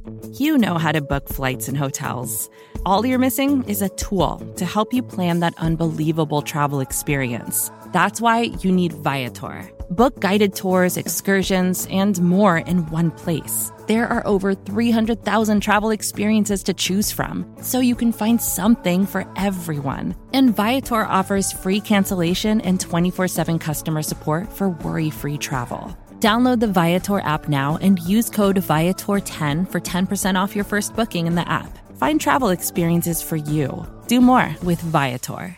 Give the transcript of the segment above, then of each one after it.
You know how to book flights and hotels. All you're missing is a tool to help you plan that unbelievable travel experience. That's why you need Viator. Book guided tours, excursions, and more in one place. There are over 300,000 travel experiences to choose from, so you can find something for everyone. And Viator offers free cancellation and 24/7 customer support for worry-free travel. Download the Viator app now and use code Viator10 for 10% off your first booking in the app. Find travel experiences for you. Do more with Viator.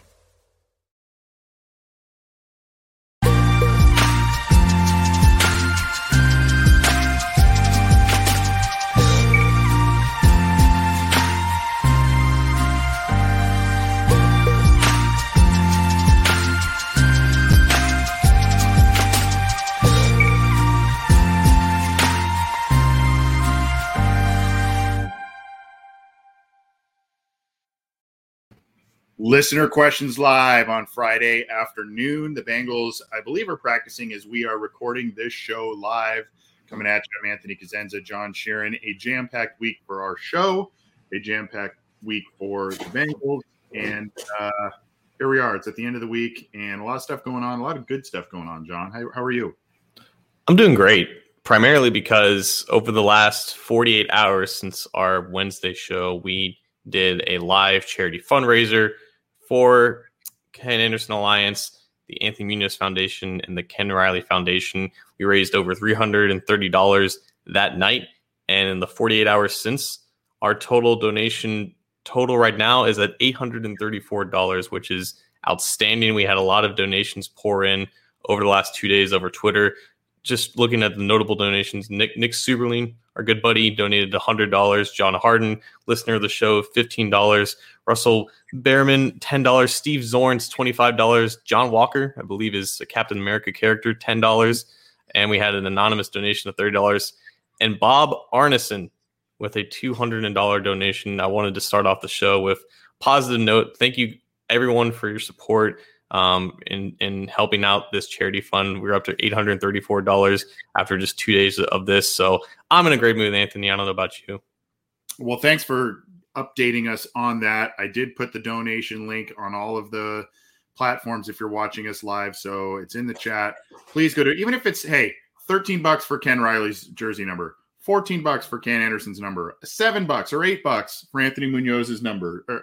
Listener questions live on Friday afternoon. The Bengals, I believe, are practicing as we are recording this show live. Coming at you, I'm Anthony Cosenza, John Sheeran. A jam-packed week for our show, a jam-packed week for the Bengals. And here we are. It's at the end of the week and a lot of stuff going on, a lot of good stuff going on, John. How are you? I'm doing great, primarily because over the last 48 hours since our Wednesday show, we did a live charity fundraiser for Ken Anderson Alliance, the Anthony Munoz Foundation, and the Ken Riley Foundation. We raised over $330 that night. And in the 48 hours since, our total donation total right now is at $834, which is outstanding. We had a lot of donations pour in over the last 2 days over Twitter. Just looking at the notable donations, Nick Suberline, our good buddy, donated $100. John Harden, listener of the show, $15. Russell Behrman, $10. Steve Zorns, $25. John Walker, I believe is a Captain America character, $10. And we had an anonymous donation of $30. And Bob Arneson with a $200 donation. I wanted to start off the show with a positive note. Thank you, everyone, for your support. In helping out this charity fund. We're up to $834 after just 2 days of this. So I'm in a great mood, Anthony. I don't know about you. Well, thanks for updating us on that. I did put the donation link on all of the platforms if you're watching us live. So it's in the chat. Please go to, even if it's, hey, $13 for Ken Riley's jersey number, $14 for Ken Anderson's number, $7 or $8 for Anthony Munoz's number, or,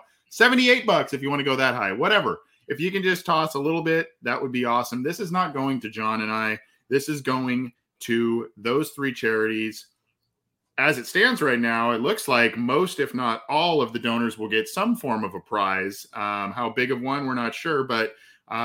$78 if you want to go that high, whatever. If you can just toss a little bit, that would be awesome. This is not going to John and I. This is going to those three charities. As it stands right now, it looks like most, if not all, of the donors will get some form of a prize. How big of one, we're not sure. But,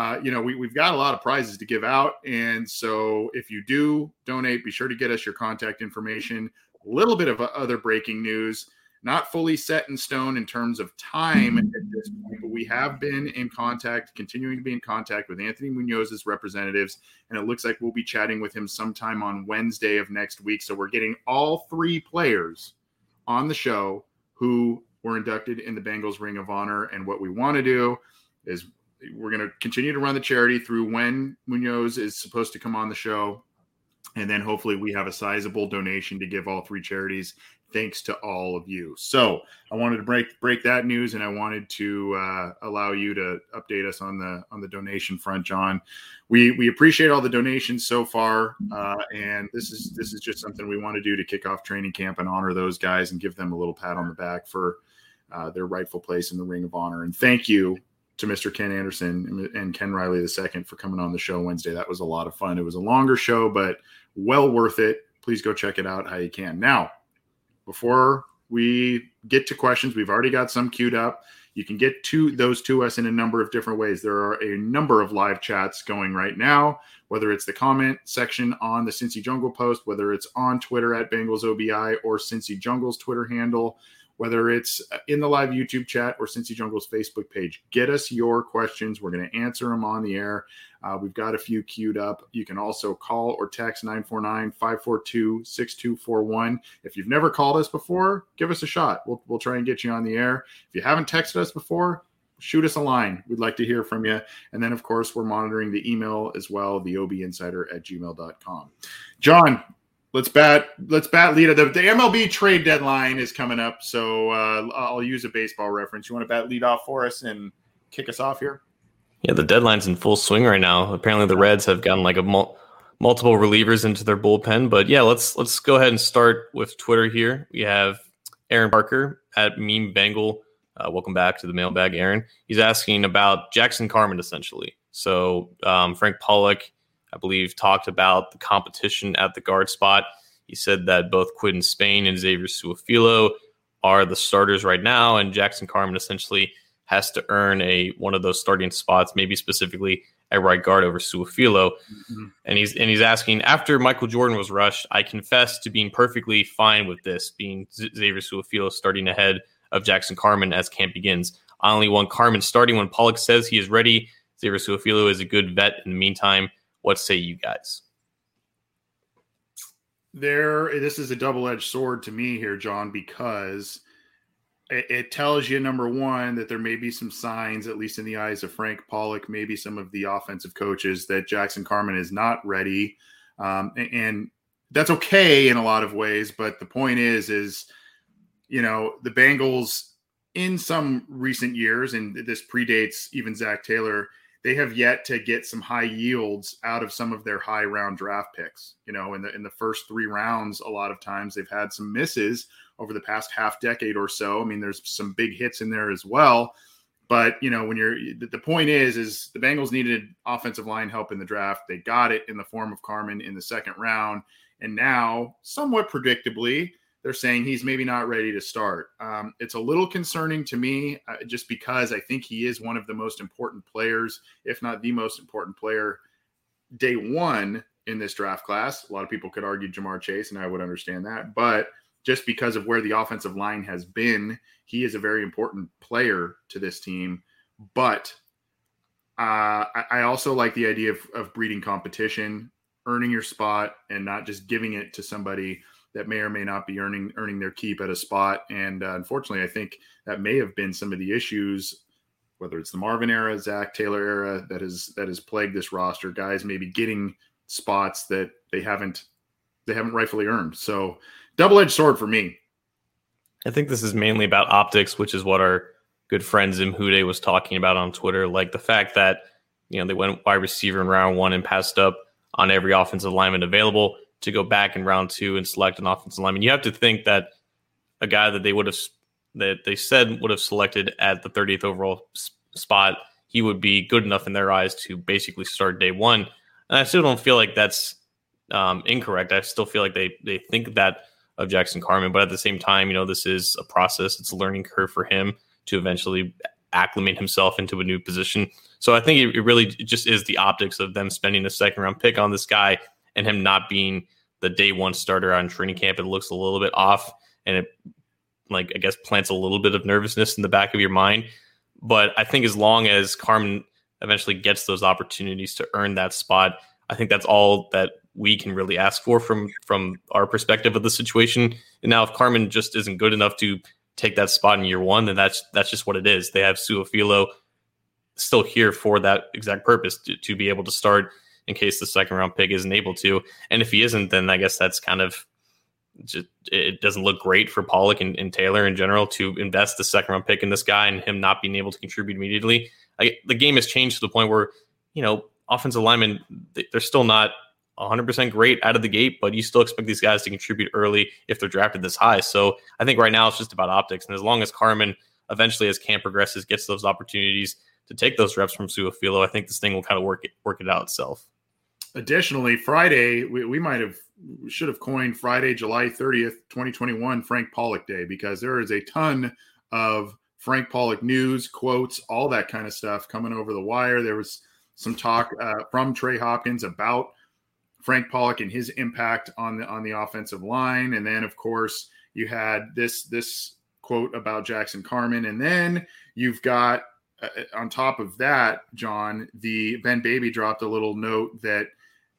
we've got a lot of prizes to give out. And so if you do donate, be sure to get us your contact information. A little bit of other breaking news. Not fully set in stone in terms of time at this point, but we have been in contact, continuing to be in contact with Anthony Munoz's representatives, and it looks like we'll be chatting with him sometime on Wednesday of next week. So we're getting all three players on the show who were inducted in the Bengals Ring of Honor, and what we want to do is we're going to continue to run the charity through when Munoz is supposed to come on the show, and then hopefully we have a sizable donation to give all three charities. Thanks to all of you. So I wanted to break that news, and I wanted to allow you to update us on the donation front, John. We appreciate all the donations so far, and this is just something we want to do to kick off training camp and honor those guys and give them a little pat on the back for their rightful place in the Ring of Honor. And thank you to Mr. Ken Anderson and Ken Riley II for coming on the show Wednesday. That was a lot of fun. It was a longer show, but well worth it. Please go check it out how you can. Now, before we get to questions, we've already got some queued up. You can get to those to us in a number of different ways. There are a number of live chats going right now, whether it's the comment section on the Cincy Jungle post, whether it's on Twitter at BengalsOBI or Cincy Jungle's Twitter handle, whether it's in the live YouTube chat or Cincy Jungle's Facebook page. Get us your questions. We're going to answer them on the air. We've got a few queued up. You can also call or text 949-542-6241. If you've never called us before, give us a shot. We'll try and get you on the air. If you haven't texted us before, shoot us a line. We'd like to hear from you. And then, of course, we're monitoring the email as well, the obinsider@gmail.com. John, Let's bat leadoff. The MLB trade deadline is coming up, so I'll use a baseball reference. You want to bat leadoff for us and kick us off here? Yeah, the deadline's in full swing right now. Apparently, the Reds have gotten like multiple relievers into their bullpen. But yeah, let's go ahead and start with Twitter here. We have Aaron Parker at Meme Bengal. Welcome back to the mailbag, Aaron. He's asking about Jackson Carmen, essentially. So Frank Pollock, I believe, talked about the competition at the guard spot. He said that both Quinton Spain and Xavier Su'a-Filo are the starters right now, and Jackson Carmen essentially has to earn one of those starting spots, maybe specifically at right guard over Su'a-Filo. Mm-hmm. And he's asking, after Michael Jordan was rushed, I confess to being perfectly fine with this, being Xavier Su'a-Filo starting ahead of Jackson Carmen as camp begins. I only want Carmen starting when Pollock says he is ready. Xavier Su'a-Filo is a good vet in the meantime. What say you guys? This is a double-edged sword to me here, John, because it tells you, number one, that there may be some signs, at least in the eyes of Frank Pollock, maybe some of the offensive coaches, that Jackson Carmen is not ready. And that's okay in a lot of ways. But the point is, the Bengals in some recent years, and this predates even Zach Taylor, they have yet to get some high yields out of some of their high round draft picks. In the first 3 rounds, a lot of times they've had some misses over the past half decade or so. I mean, there's some big hits in there as well. But, the point is the Bengals needed offensive line help in the draft. They got it in the form of Carmen in the second round. And now, somewhat predictably, they're saying he's maybe not ready to start. It's a little concerning to me just because I think he is one of the most important players, if not the most important player, day one in this draft class. A lot of people could argue Jamar Chase, and I would understand that. But just because of where the offensive line has been, he is a very important player to this team. But I also like the idea of breeding competition, earning your spot, and not just giving it to somebody that may or may not be earning their keep at a spot. And unfortunately, I think that may have been some of the issues, whether it's the Marvin era, Zach Taylor era, that has plagued this roster. Guys maybe getting spots that they haven't rightfully earned. So double-edged sword for me. I think this is mainly about optics, which is what our good friend Zim Hude was talking about on Twitter. Like the fact that, they went wide receiver in round 1 and passed up on every offensive lineman available to go back in round 2 and select an offensive lineman. You have to think that a guy that they said would have selected at the 30th overall spot, he would be good enough in their eyes to basically start day 1. And I still don't feel like that's incorrect. I still feel like they think that of Jackson Carmen, but at the same time, this is a process. It's a learning curve for him to eventually acclimate himself into a new position. So I think it really just is the optics of them spending a second round pick on this guy and him not being the day 1 starter on training camp. It looks a little bit off, and it, I guess, plants a little bit of nervousness in the back of your mind. But I think as long as Carmen eventually gets those opportunities to earn that spot, I think that's all that we can really ask for from our perspective of the situation. And now if Carmen just isn't good enough to take that spot in year 1, then that's just what it is. They have Su'a-Filo still here for that exact purpose, to be able to start in case the second round pick isn't able to. And if he isn't, then I guess that's kind of just, it doesn't look great for Pollock and Taylor in general to invest the second round pick in this guy and him not being able to contribute immediately. The game has changed to the point where, offensive linemen, they're still not 100% great out of the gate, but you still expect these guys to contribute early if they're drafted this high. So I think right now it's just about optics. And as long as Carmen eventually, as camp progresses, gets those opportunities to take those reps from Su'a-Filo, I think this thing will kind of work it out itself. Additionally, Friday, we should have coined Friday, July 30th, 2021, Frank Pollock Day, because there is a ton of Frank Pollock news, quotes, all that kind of stuff coming over the wire. There was some talk from Trey Hopkins about Frank Pollock and his impact on the offensive line. And then, of course, you had this quote about Jackson Carmen. And then you've got, on top of that, John, the Ben Baby dropped a little note that,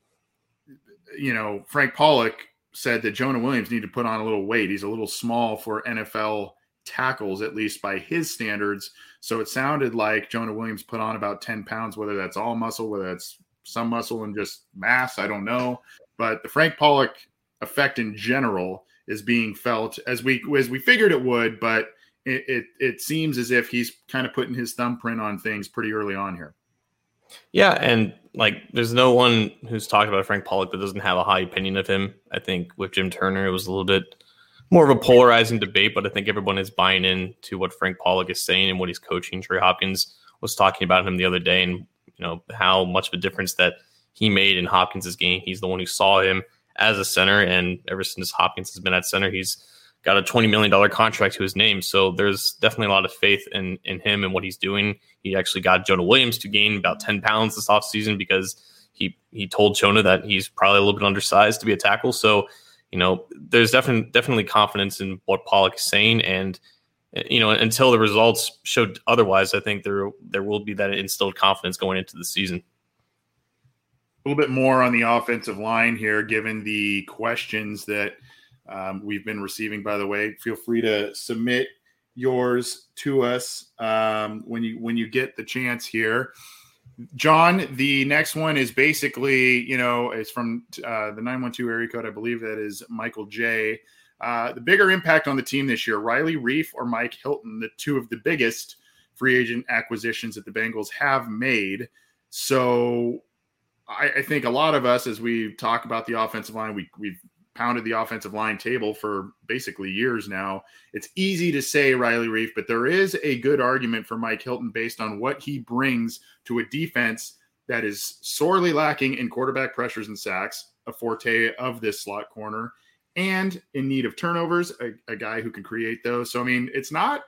Frank Pollock said that Jonah Williams needed to put on a little weight. He's a little small for NFL tackles, at least by his standards. So it sounded like Jonah Williams put on about 10 pounds, whether that's all muscle, whether that's some muscle and just mass, I don't know. But the Frank Pollock effect in general is being felt as we figured it would, but it seems as if he's kind of putting his thumbprint on things pretty early on here. Yeah, and like there's no one who's talked about Frank Pollock that doesn't have a high opinion of him. I think with Jim Turner, it was a little bit more of a polarizing debate, but I think everyone is buying in to what Frank Pollock is saying and what he's coaching. Trey Hopkins was talking about him the other day, and how much of a difference that he made in Hopkins' game. He's the one who saw him as a center, and ever since Hopkins has been at center, he's got a $20 million contract to his name. So there's definitely a lot of faith in him and what he's doing. He actually got Jonah Williams to gain about 10 pounds this offseason because he told Jonah that he's probably a little bit undersized to be a tackle. So, there's definitely confidence in what Pollock is saying. And, until the results showed otherwise, I think there will be that instilled confidence going into the season. A little bit more on the offensive line here, given the questions that we've been receiving. By the way, feel free to submit yours to us when you get the chance here. John, the next one is basically, it's from the 912 area code. I believe that is Michael J. The bigger impact on the team this year, Riley Reiff or Mike Hilton, the two of the biggest free agent acquisitions that the Bengals have made. So I think a lot of us, as we talk about the offensive line, we've pounded the offensive line table for basically years now. It's easy to say Riley Reiff, but there is a good argument for Mike Hilton based on what he brings to a defense that is sorely lacking in quarterback pressures and sacks, a forte of this slot corner, and in need of turnovers, a guy who can create those. So, I mean, it's not,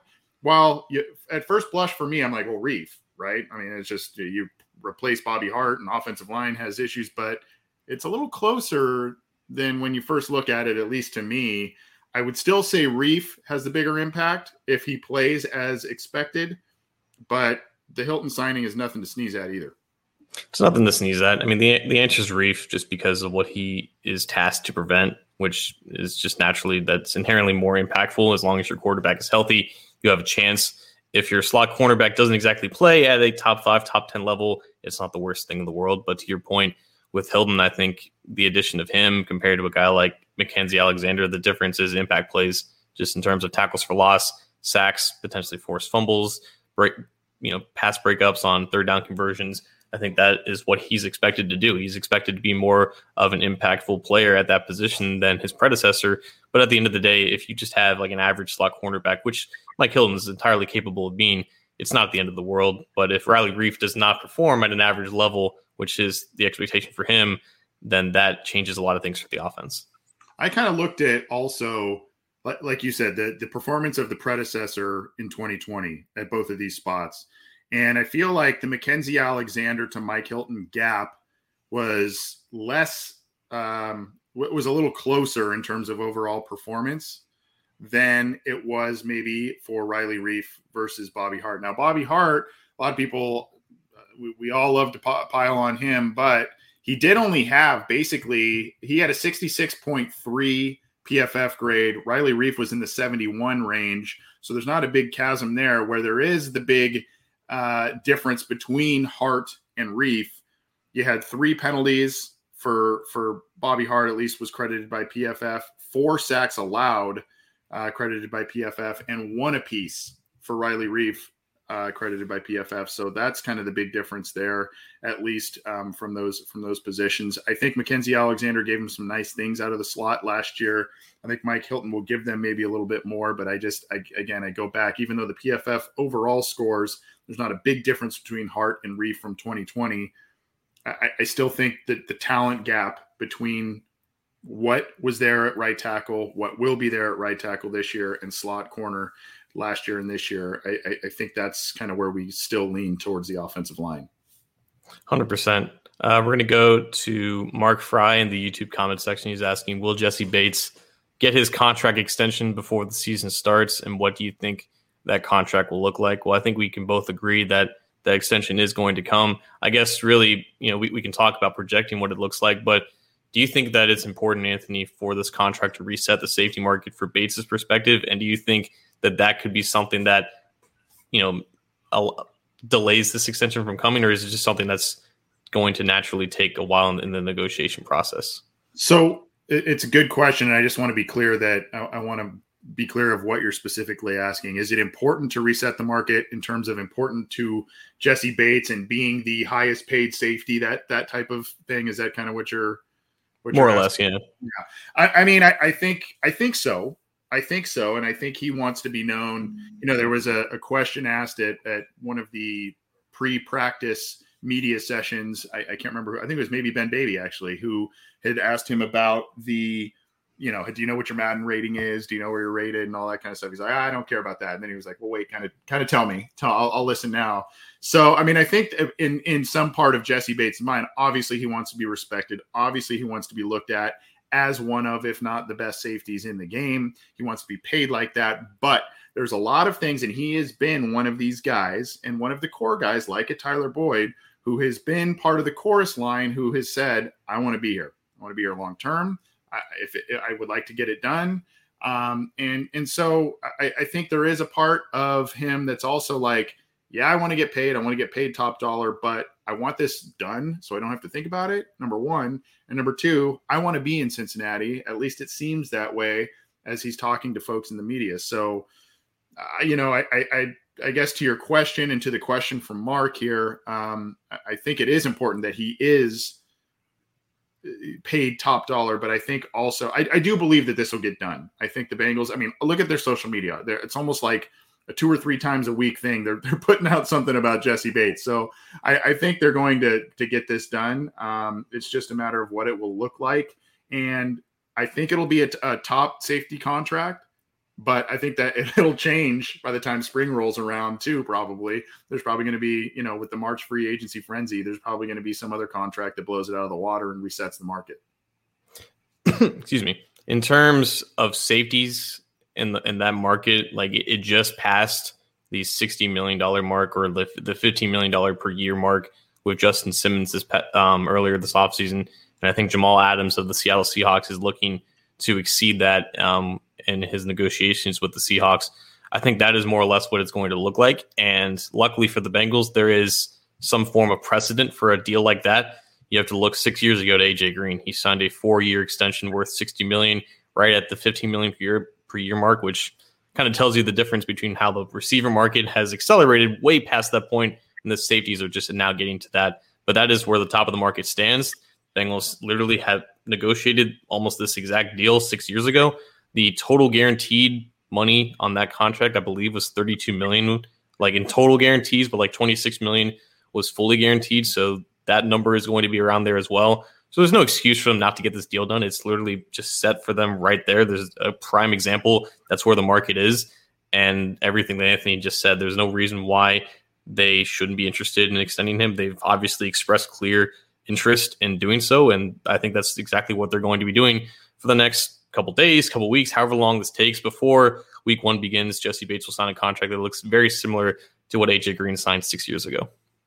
at first blush for me, I'm like, well, Reiff, right? I mean, it's just you replace Bobby Hart and offensive line has issues, but it's a little closer than when you first look at it, at least to me. I would still say Reiff has the bigger impact if he plays as expected, but the Hilton signing is nothing to sneeze at either. It's nothing to sneeze at. I mean, the answer is Reiff just because of what he is tasked to prevent, which is just naturally that's inherently more impactful. As long as your quarterback is healthy, you have a chance. If your slot cornerback doesn't exactly play at a top 5, top 10 level, it's not the worst thing in the world. But to your point, with Hilton, I think the addition of him compared to a guy like Mackenzie Alexander, the difference is impact plays just in terms of tackles for loss, sacks, potentially forced fumbles, pass breakups on third down conversions. I think that is what he's expected to do. He's expected to be more of an impactful player at that position than his predecessor. But at the end of the day, if you just have like an average slot cornerback, which Mike Hilton is entirely capable of being, it's not the end of the world. But if Riley Reiff does not perform at an average level, which is the expectation for him, then that changes a lot of things for the offense. I kind of looked at also, like you said, the performance of the predecessor in 2020 at both of these spots. And I feel like the Mackenzie Alexander to Mike Hilton gap was was a little closer in terms of overall performance than it was maybe for Riley Reiff versus Bobby Hart. Now, Bobby Hart, a lot of people, we all love to pile on him, but he did only have he had a 66.3 PFF grade. Riley Reiff was in the 71 range. So there's not a big chasm there. Where there is the big difference between Hart and Reiff, you had 3 penalties for Bobby Hart, at least was credited by PFF, 4 sacks allowed, credited by PFF, and 1 apiece for Riley Reiff, credited by PFF. So that's kind of the big difference there, at least from those positions. I think Mackenzie Alexander gave him some nice things out of the slot last year. I think Mike Hilton will give them maybe a little bit more, but I go back, even though the PFF overall scores, there's not a big difference between Hart and Reiff from 2020. I still think that the talent gap between what was there at right tackle, what will be there at right tackle this year, and slot corner last year and this year, I think that's kind of where we still lean towards the offensive line. 100%. We're going to go to Mark Fry in the YouTube comment section. He's asking, will Jesse Bates get his contract extension before the season starts? And what do you think that contract will look like? Well, I think we can both agree that the extension is going to come. I guess really, we can talk about projecting what it looks like, but do you think that it's important, Anthony, for this contract to reset the safety market for Bates' perspective? And do you think that could be something that, delays this extension from coming, or is it just something that's going to naturally take a while in the negotiation process? So It's a good question, and I just want to be clear that I want to be clear of what you're specifically asking. Is it important to reset the market in terms of important to Jessie Bates and being the highest paid safety, that type of thing? Is that kind of what you're more or less? Yeah. I mean, I think so. I think so. And I think he wants to be known. There was a question asked at one of the pre-practice media sessions. I can't remember. I think it was maybe Ben Baby actually, who had asked him about the, do you know what your Madden rating is? Do you know where you're rated and all that kind of stuff? He's like, I don't care about that. And then he was like, well, wait, kind of tell me. I'll listen now. So, I mean, I think in some part of Jessie Bates' mind, obviously he wants to be respected. Obviously he wants to be looked at as one of, if not the best safeties in the game. He wants to be paid like that. But there's a lot of things, and he has been one of these guys and one of the core guys like a Tyler Boyd, who has been part of the chorus line, who has said, I want to be here. I want to be here long term. I would like to get it done. And so I think there is a part of him that's also like, yeah, I want to get paid. I want to get paid top dollar, but I want this done so I don't have to think about it, number one. And number two, I want to be in Cincinnati. At least it seems that way as he's talking to folks in the media. So, I guess to your question and to the question from Mark here, I think it is important that he is paid top dollar, but I think also I do believe that this will get done. I think the Bengals, I mean, look at their social media. It's almost like a 2 or 3 times a week thing. They're putting out something about Jessie Bates. So I think they're going to get this done. It's just a matter of what it will look like. And I think it'll be a top safety contract, but I think that it'll change by the time spring rolls around too. Probably there's probably going to be, with the March free agency frenzy, there's probably going to be some other contract that blows it out of the water and resets the market. Excuse me. In terms of safeties in that market, like it just passed the $60 million mark, or the $15 million per year mark with Justin Simmons earlier this offseason. And I think Jamal Adams of the Seattle Seahawks is looking to exceed that in his negotiations with the Seahawks. I think that is more or less what it's going to look like. And luckily for the Bengals, there is some form of precedent for a deal like that. You have to look 6 years ago to AJ Green. He signed a 4-year extension worth $60 million, right at the $15 million per year mark, which kind of tells you the difference between how the receiver market has accelerated way past that point, and the safeties are just now getting to that. But that is where the top of the market stands. Bengals literally have negotiated almost this exact deal 6 years ago. The total guaranteed money on that contract, I believe, was $32 million, like in total guarantees, but like $26 million was fully guaranteed. So that number is going to be around there as well. So there's no excuse for them not to get this deal done. It's literally just set for them right there. There's a prime example. That's where the market is. And everything that Anthony just said, there's no reason why they shouldn't be interested in extending him. They've obviously expressed clear interest in doing so. And I think that's exactly what they're going to be doing for the next couple days, couple weeks, however long this takes before week 1 begins. Jessie Bates will sign a contract that looks very similar to what AJ Green signed 6 years ago.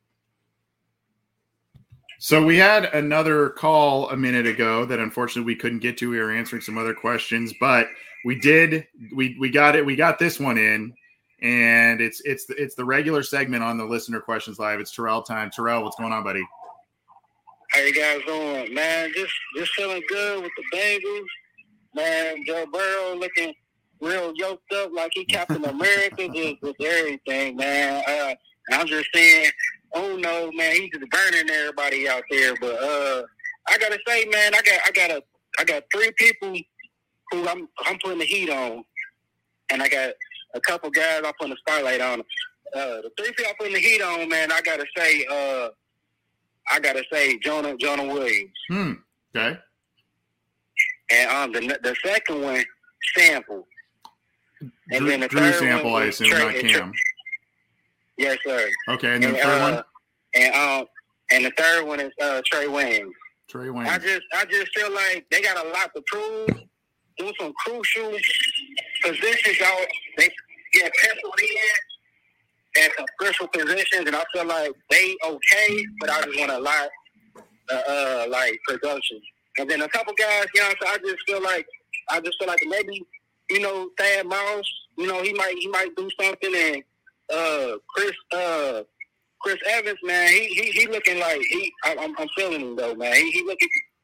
So we had another call a minute ago that unfortunately we couldn't get to. We were answering some other questions, but we did. We got it. We got this one in, and it's the regular segment on the Listener Questions Live. It's Terrell time. Terrell, what's going on, buddy? How you guys doing, man? Just feeling good with the Bengals. Man, Joe Burrow looking real yoked up like he Captain America, just with everything, man. I'm just saying, oh no, man, he's just burning everybody out there. But I gotta say, man, I got 3 people who I'm putting the heat on, and I got a couple guys I'm putting the spotlight on. The 3 people I'm putting the heat on, man, I gotta say Jonah Williams. Okay. And the second one, Sample. And then the Drew third Sample, one, I assume, not Cam. Yes, sir. Okay, and then the third one? And the third one is Trey Wayne. Trey Wayne. I just feel like they got a lot to prove. Do some crucial positions out. They get penciled in at some crucial positions, and I feel like they okay, but I just want a lot like production. And then a couple guys, so I just feel like maybe, Thad Mouse, he might do something. And Chris Evans, man, he looking like I'm feeling him though, man. He looking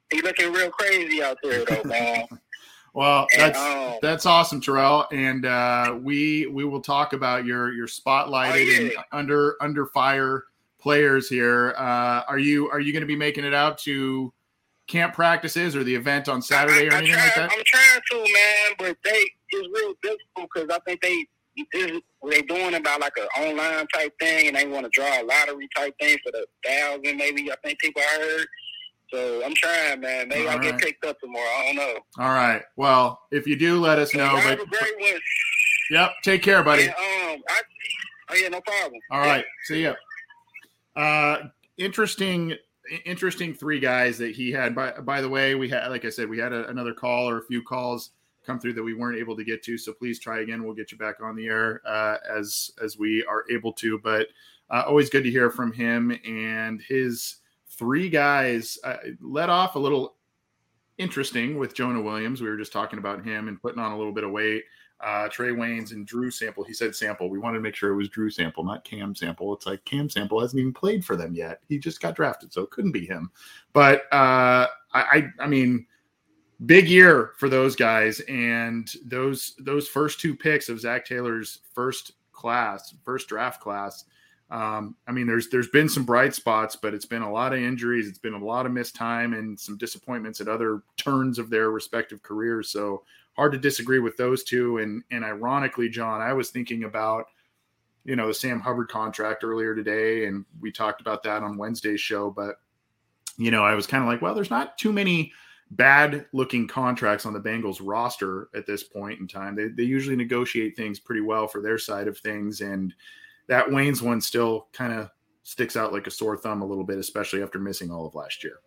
He looking real crazy out there, though, man. Well, that's awesome, Terrell, and we will talk about your spotlighted and under fire players here. Are you going to be making it out to camp practices or the event on Saturday or anything like that? I'm trying to, man, but it's real difficult because I think they're doing about like an online type thing, and they want to draw a lottery type thing for the 1,000, maybe. I think people heard. So I'm trying, man. Maybe I'll get picked up tomorrow. I don't know. All right. Well, if you do, let us know. Have a great one. Yep. Take care, buddy. And, no problem. All right. See ya. Interesting 3 guys that he had. By the way, we had, like I said, we had another call or a few calls come through that we weren't able to get to. So please try again. We'll get you back on the air as we are able to. But always good to hear from him, and his 3 guys led off a little interesting with Jonah Williams. We were just talking about him and putting on a little bit of weight. Trey Waynes and Drew Sample. He said Sample. We wanted to make sure it was Drew Sample, not Cam Sample. It's like Cam Sample hasn't even played for them yet. He just got drafted, so it couldn't be him. But I mean, big year for those guys, and those first 2 picks of Zach Taylor's first draft class. I mean, there's been some bright spots, but it's been a lot of injuries. It's been a lot of missed time and some disappointments at other turns of their respective careers. So hard to disagree with those 2. And ironically, John, I was thinking about, the Sam Hubbard contract earlier today, and we talked about that on Wednesday's show. But, I was kind of like, well, there's not too many bad looking contracts on the Bengals roster at this point in time. They usually negotiate things pretty well for their side of things. And that Wayne's one still kind of sticks out like a sore thumb a little bit, especially after missing all of last year.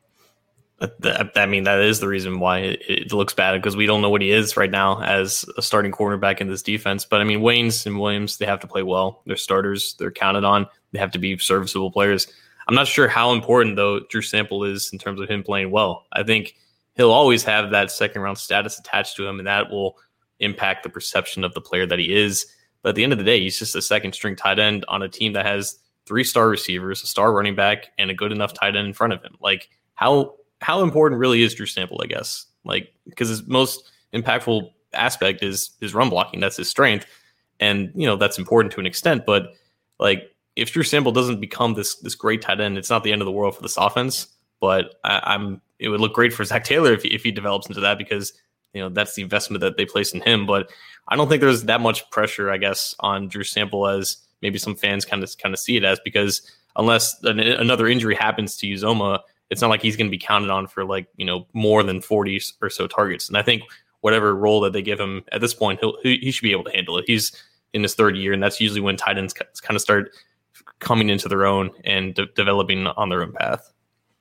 I mean, that is the reason why it looks bad, because we don't know what he is right now as a starting cornerback in this defense. But I mean, Waynes and Williams, they have to play well. They're starters. They're counted on. They have to be serviceable players. I'm not sure how important, though, Drew Sample is in terms of him playing well. I think he'll always have that second-round status attached to him, and that will impact the perception of the player that he is. But at the end of the day, he's just a second-string tight end on a team that has 3 star receivers, a star running back, and a good enough tight end in front of him. Like, how important really is Drew Sample, I guess? Like, because his most impactful aspect is his run blocking. That's his strength. And, that's important to an extent. But, like, if Drew Sample doesn't become this great tight end, it's not the end of the world for this offense. But it would look great for Zach Taylor if he develops into that, because that's the investment that they place in him. But I don't think there's that much pressure, I guess, on Drew Sample as maybe some fans kind of see it as, because unless another injury happens to Uzomah, it's not like he's going to be counted on for more than 40 or so targets. And I think whatever role that they give him at this point, he should be able to handle it. He's in his 3rd year, and that's usually when tight ends kind of start coming into their own and developing on their own path.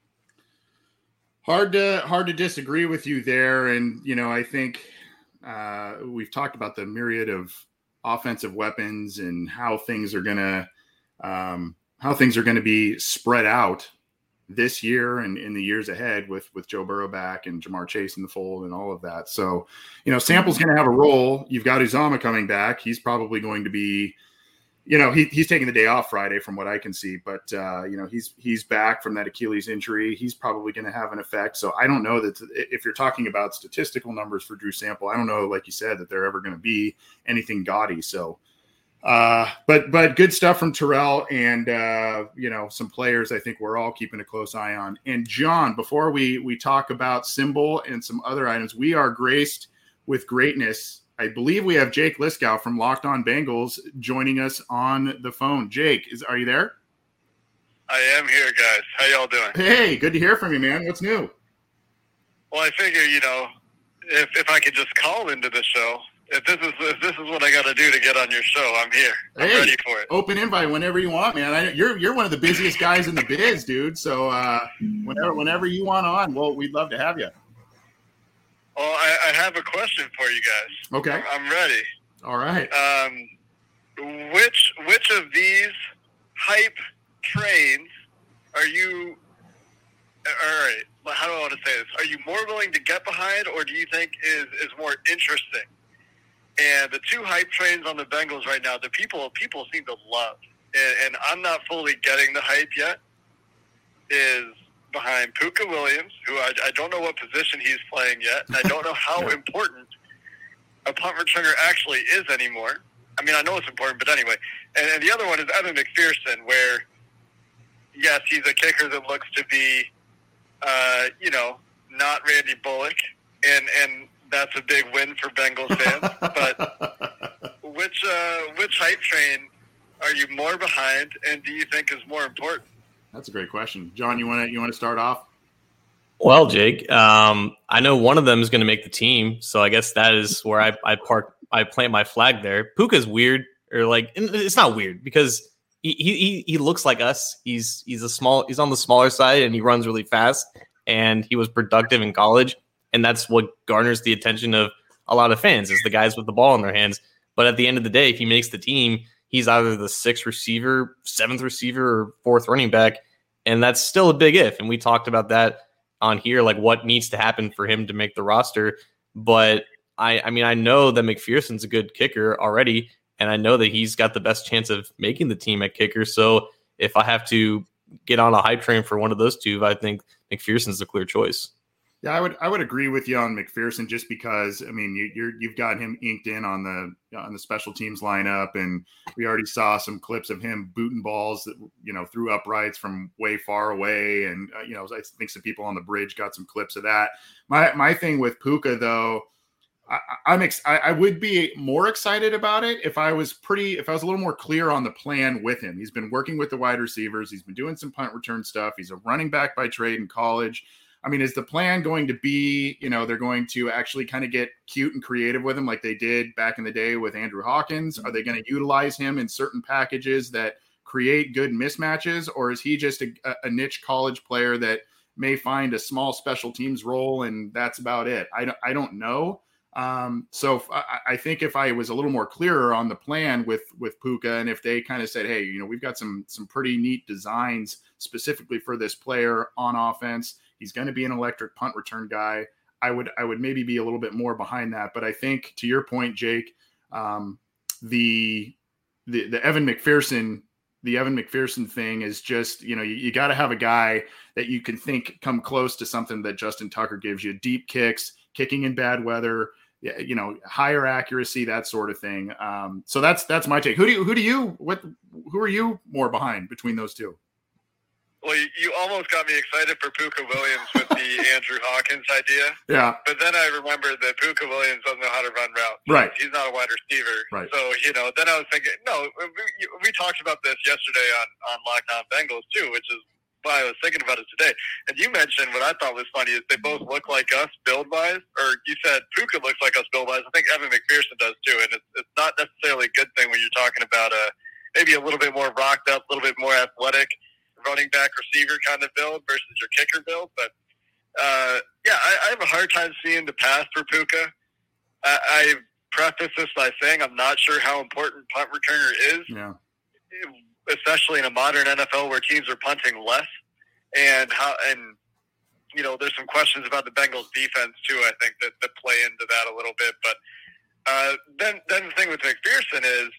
Hard to disagree with you there. And, I think we've talked about the myriad of offensive weapons and how things are going to be spread out this year and in the years ahead with Joe Burrow back and Jamar Chase in the fold and all of that. So, Sample's going to have a role. You've got Uzomah coming back. He's probably going to be, he's taking the day off Friday from what I can see, but he's back from that Achilles injury. He's probably going to have an effect. So I don't know that if you're talking about statistical numbers for Drew Sample, I don't know, like you said, that they're ever going to be anything gaudy. So, but good stuff from Terrell and, some players I think we're all keeping a close eye on. And John, before we talk about Symbol and some other items, we are graced with greatness. I believe we have Jake Liskow from Locked On Bengals joining us on the phone. Jake, are you there? I am here, guys. How y'all doing? Hey, good to hear from you, man. What's new? Well, I figure, if I could just call into the show, if this is what I got to do to get on your show, I'm here. I'm ready for it. Open invite whenever you want, man. You're one of the busiest guys in the biz, dude. So whenever you want on, well, we'd love to have you. Well, I have a question for you guys. Okay. I'm ready. All right. Which of these hype trains are you – all right, how do I want to say this? Are you more willing to get behind, or do you think is more interesting? And the 2 hype trains on the Bengals right now, the people seem to love, and I'm not fully getting the hype yet, is behind Puka Williams, who I don't know what position he's playing yet, and I don't know how important a punt returner actually is anymore. I mean, I know it's important, but anyway. And the other one is Evan McPherson, where, yes, he's a kicker that looks to be, not Randy Bullock, and that's a big win for Bengals fans. But which hype train are you more behind, and do you think is more important? That's a great question. John, you want to start off? Well, Jake, I know one of them is going to make the team, so I guess that is where I plant my flag there. Puka's weird, or like it's not weird because he looks like us. He's on the smaller side and he runs really fast, and he was productive in college, and that's what garners the attention of a lot of fans is the guys with the ball in their hands. But at the end of the day, if he makes the team, he's either the 6th receiver, 7th receiver, or 4th running back, and that's still a big if. And we talked about that on here, like what needs to happen for him to make the roster. But I mean, I know that McPherson's a good kicker already, and I know that he's got the best chance of making the team at kicker. So if I have to get on a hype train for one of those two, I think McPherson's the clear choice. Yeah, I would agree with you on McPherson just because, I mean, you've got him inked in on the special teams lineup, and we already saw some clips of him booting balls that, through uprights from way far away, and I think some people on the bridge got some clips of that. My thing with Puka though, I would be more excited about it if I was a little more clear on the plan with him. He's been working with the wide receivers. He's been doing some punt return stuff. He's a running back by trade in college. I mean, is the plan going to be, they're going to actually kind of get cute and creative with him like they did back in the day with Andrew Hawkins? Are they going to utilize him in certain packages that create good mismatches? Or is he just a niche college player that may find a small special teams role and that's about it? I don't know. So I think if I was a little more clearer on the plan with Puka, and if they kind of said, hey, we've got some pretty neat designs specifically for this player on offense, he's going to be an electric punt return guy, I would maybe be a little bit more behind that. But I think to your point, Jake, the Evan McPherson thing is just, you got to have a guy that you can think come close to something that Justin Tucker gives you: deep kicks, kicking in bad weather, higher accuracy, that sort of thing. So that's my take. Who are you more behind between those two? Well, you almost got me excited for Puka Williams with the Andrew Hawkins idea. Yeah. But then I remembered that Puka Williams doesn't know how to run routes. Right. He's not a wide receiver. Right. So, then I was thinking, no, we talked about this yesterday on Locked On Bengals too, which is why I was thinking about it today. And you mentioned what I thought was funny is they both look like us build-wise, or you said Puka looks like us build-wise. I think Evan McPherson does too, and it's not necessarily a good thing when you're talking about maybe a little bit more rocked up, a little bit more athletic running back receiver kind of build versus your kicker build. But I have a hard time seeing the path for Puka. I preface this by saying I'm not sure how important punt returner is, especially in a modern NFL where teams are punting less, and there's some questions about the Bengals defense too. I think that play into that a little bit. But then the thing with McPherson is,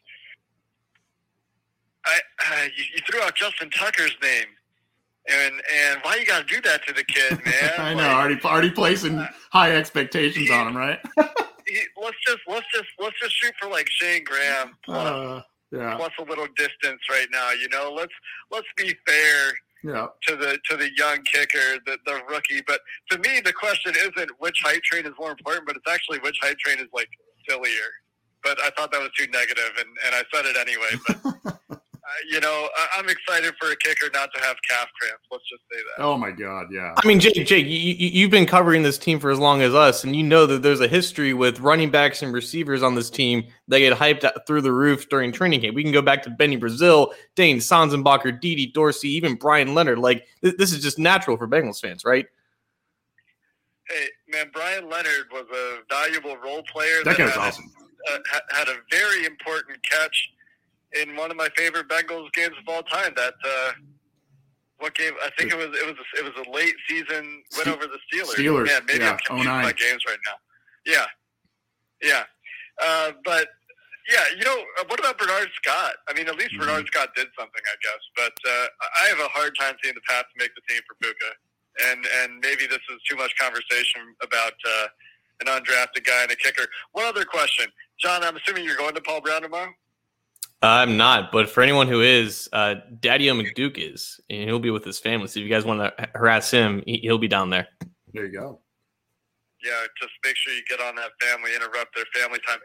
you threw out Justin Tucker's name, and why you got to do that to the kid, man? I know, already placing high expectations on him, right? Let's just shoot for like Shane Graham plus a little distance right now. Let's be fair to the young kicker, the rookie. But to me, the question isn't which hype train is more important, but it's actually which hype train is like sillier. But I thought that was too negative, and I said it anyway. But I'm excited for a kicker not to have calf cramps. Let's just say that. Oh my God, yeah. I mean, Jake, you've been covering this team for as long as us, and you know that there's a history with running backs and receivers on this team that get hyped through the roof during training camp. We can go back to Benny Brazil, Dane Sanzenbacher, Didi Dorsey, even Brian Leonard. Like, this is just natural for Bengals fans, right? Hey, man, Brian Leonard was a valuable role player. That guy's awesome. Had a very important catch in one of my favorite Bengals games of all time. That what game? I think it was a late season win over the Steelers. Man, maybe I'm confused my games right now. Yeah. But yeah, what about Bernard Scott? I mean, at least Bernard Scott did something, I guess. But I have a hard time seeing the path to make the team for Puka. and maybe this is too much conversation about an undrafted guy and a kicker. One other question. John, I'm assuming you're going to Paul Brown tomorrow? I'm not, but for anyone who is, Daddy-O McDuke is, and he'll be with his family. So if you guys want to harass him, he'll be down there. There you go. Yeah, just make sure you get on that family, interrupt their family time.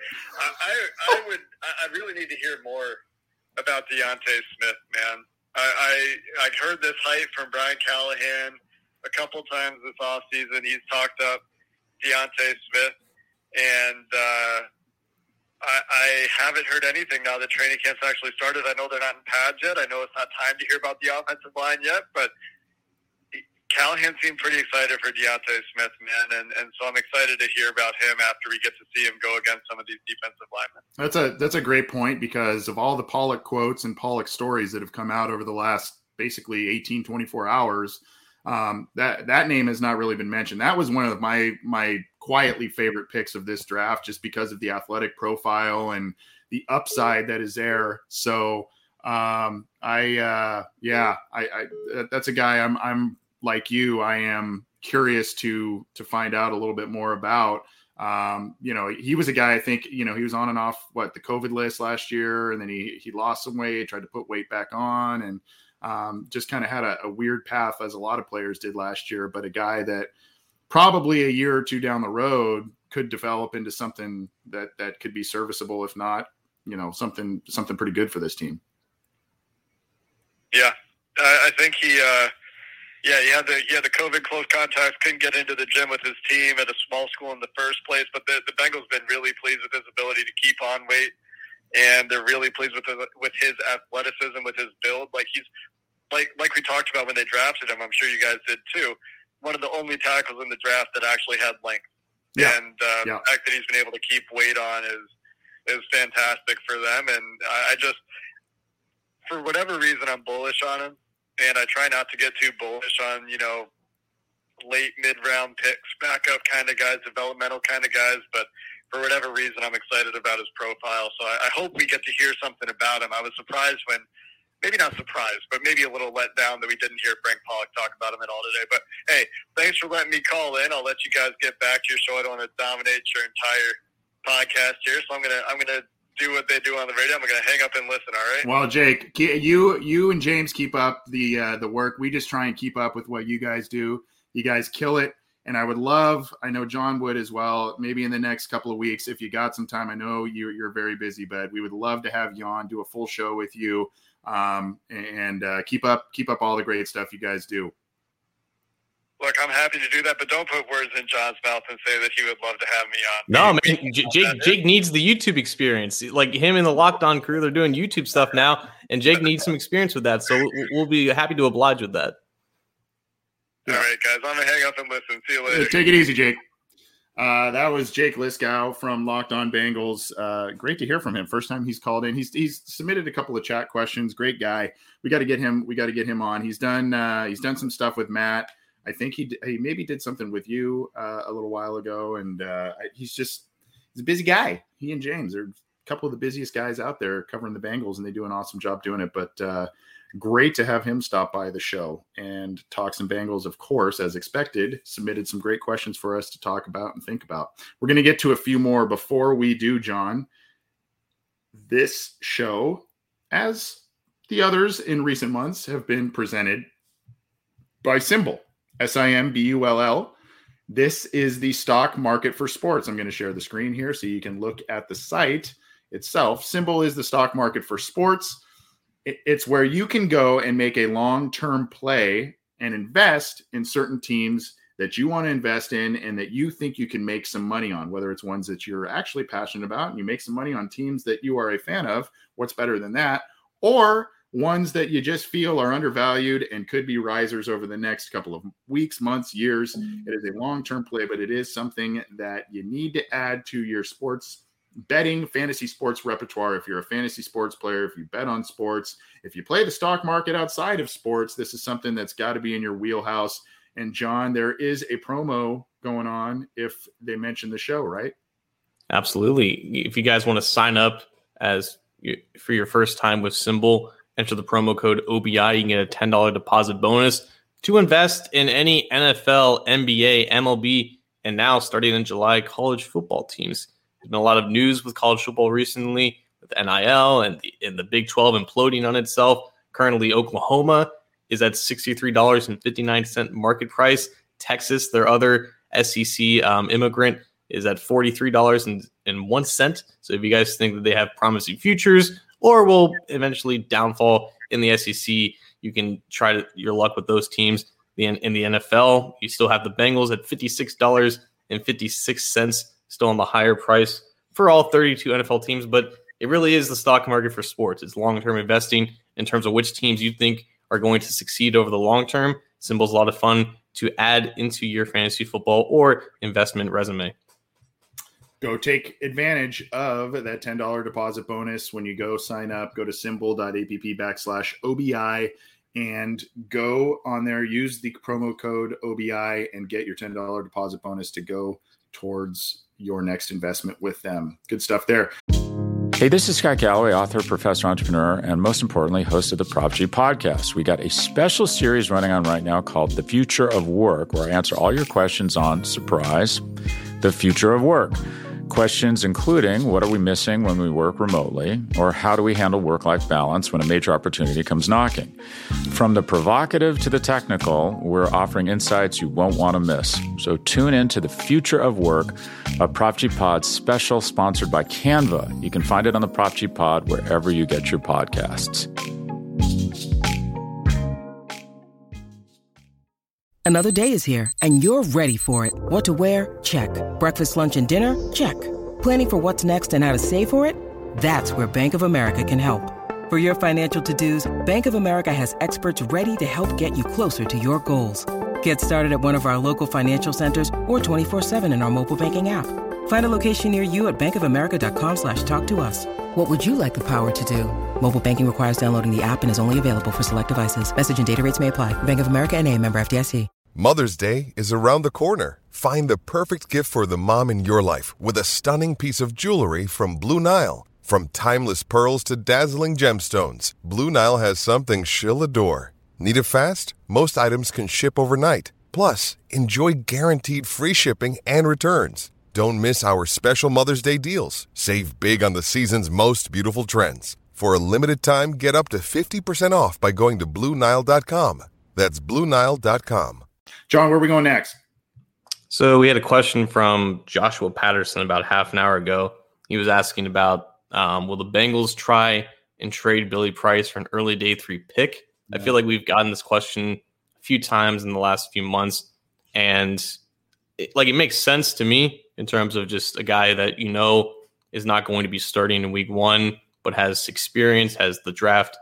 I really need to hear more about Deontay Smith, man. I heard this hype from Brian Callahan a couple times this offseason. He's talked up Deontay Smith, and I haven't heard anything now that training camp's actually started. I know they're not in pads yet. I know it's not time to hear about the offensive line yet, but Callahan seemed pretty excited for Deontay Smith, man, and so I'm excited to hear about him after we get to see him go against some of these defensive linemen. That's a great point, because of all the Pollock quotes and Pollock stories that have come out over the last basically 18, 24 hours. That name has not really been mentioned. That was one of my quietly favorite picks of this draft, just because of the athletic profile and the upside that is there. So that's a guy I'm like you. I am curious to find out a little bit more about. He was a guy, I think, he was on and off the COVID list last year, and then he lost some weight, tried to put weight back on, and just kind of had a weird path, as a lot of players did last year, but a guy that probably a year or two down the road could develop into something that could be serviceable, if not, something pretty good for this team. Yeah. I think he had the COVID close contacts, couldn't get into the gym with his team at a small school in the first place, but the Bengals been really pleased with his ability to keep on weight, and they're really pleased with his athleticism, with his build. Like, he's like we talked about when they drafted him, I'm sure you guys did too, one of the only tackles in the draft that actually had length. Yeah. And the fact that he's been able to keep weight on is fantastic for them. And I just, for whatever reason, I'm bullish on him. And I try not to get too bullish on, late mid-round picks, backup kind of guys, developmental kind of guys. But for whatever reason, I'm excited about his profile. So I hope we get to hear something about him. I was surprised when, maybe not surprised, but maybe a little let down that we didn't hear Frank Pollock talk about him at all today. But, hey, thanks for letting me call in. I'll let you guys get back to your show. I don't want to dominate your entire podcast here. So I'm gonna do what they do on the radio. I'm going to hang up and listen, all right? Well, Jake, you and James keep up the work. We just try and keep up with what you guys do. You guys kill it. And I would love, I know John would as well, maybe in the next couple of weeks, if you got some time. I know you're very busy, but we would love to have you on, do a full show with you, and keep up all the great stuff you guys do. Look, I'm happy to do that, but don't put words in John's mouth and say that he would love to have me on. No, man, Jake needs the YouTube experience. Like, him and the Locked On crew, they're doing YouTube stuff now, and Jake needs some experience with that. So we'll be happy to oblige with that. All right, guys, I'm going to hang up and listen. See you later. Take it easy, Jake. That was Jake Liskow from Locked On Bengals. Great to hear from him. First time he's called in. He's submitted a couple of chat questions. Great guy. We got to get him on. He's done some stuff with Matt. I think he maybe did something with you a little while ago, and he's a busy guy. He and James are a couple of the busiest guys out there covering the Bengals, and they do an awesome job doing it. But great to have him stop by the show and talk some Bengals, of course, as expected. Submitted some great questions for us to talk about and think about. We're going to get to a few more before we do, John. This show, as the others in recent months, have been presented by SimBull. SimBull. This is the stock market for sports. I'm going to share the screen here so you can look at the site itself. SimBull is the stock market for sports. It's where you can go and make a long-term play and invest in certain teams that you want to invest in and that you think you can make some money on, whether it's ones that you're actually passionate about and you make some money on teams that you are a fan of. What's better than that? Or ones that you just feel are undervalued and could be risers over the next couple of weeks, months, years. It is a long-term play, but it is something that you need to add to your sports betting, fantasy sports repertoire. If you're a fantasy sports player, if you bet on sports, if you play the stock market outside of sports, this is something that's got to be in your wheelhouse. And John, there is a promo going on if they mention the show, right? Absolutely. If you guys want to sign up for your first time with SimBull, enter the promo code OBI. You can get a $10 deposit bonus, to invest in any NFL, NBA, MLB, and now starting in July, college football teams. There's been a lot of news with college football recently with NIL and the Big 12 imploding on itself. Currently, Oklahoma is at $63.59 market price. Texas, their other SEC immigrant, is at $43.01. So if you guys think that they have promising futures or will eventually downfall in the SEC, you can try your luck with those teams. In the NFL, you still have the Bengals at $56.56, still on the higher price for all 32 NFL teams. But it really is the stock market for sports. It's long-term investing in terms of which teams you think are going to succeed over the long term. Symbol's a lot of fun to add into your fantasy football or investment resume. Go take advantage of that $10 deposit bonus when you go sign up. Go to symbol.app/OBI and go on there. Use the promo code OBI and get your $10 deposit bonus to go towards your next investment with them. Good stuff there. Hey, this is Scott Galloway, author, professor, entrepreneur, and most importantly, host of the Prop G podcast. We got a special series running on right now called The Future of Work, where I answer all your questions on, surprise, the future of work. Questions including, what are we missing when we work remotely? Or how do we handle work-life balance when a major opportunity comes knocking? From the provocative to the technical, we're offering insights you won't want to miss. So tune in to The Future of Work, a Prop G Pod special sponsored by Canva. You can find it on the Prop G Pod wherever you get your podcasts. Another day is here, and you're ready for it. What to wear? Check. Breakfast, lunch, and dinner? Check. Planning for what's next and how to save for it? That's where Bank of America can help. For your financial to-dos, Bank of America has experts ready to help get you closer to your goals. Get started at one of our local financial centers or 24/7 in our mobile banking app. Find a location near you at bankofamerica.com/talktous. What would you like the power to do? Mobile banking requires downloading the app and is only available for select devices. Message and data rates may apply. Bank of America NA, member FDIC. Mother's Day is around the corner. Find the perfect gift for the mom in your life with a stunning piece of jewelry from Blue Nile. From timeless pearls to dazzling gemstones, Blue Nile has something she'll adore. Need it fast? Most items can ship overnight. Plus, enjoy guaranteed free shipping and returns. Don't miss our special Mother's Day deals. Save big on the season's most beautiful trends. For a limited time, get up to 50% off by going to BlueNile.com. That's BlueNile.com. John, where are we going next? So we had a question from Joshua Patterson about half an hour ago. He was asking about, will the Bengals try and trade Billy Price for an early day 3 pick? Yeah. I feel like we've gotten this question a few times in the last few months, and it makes sense to me in terms of just a guy that is not going to be starting in week 1, but has experience, has the draft.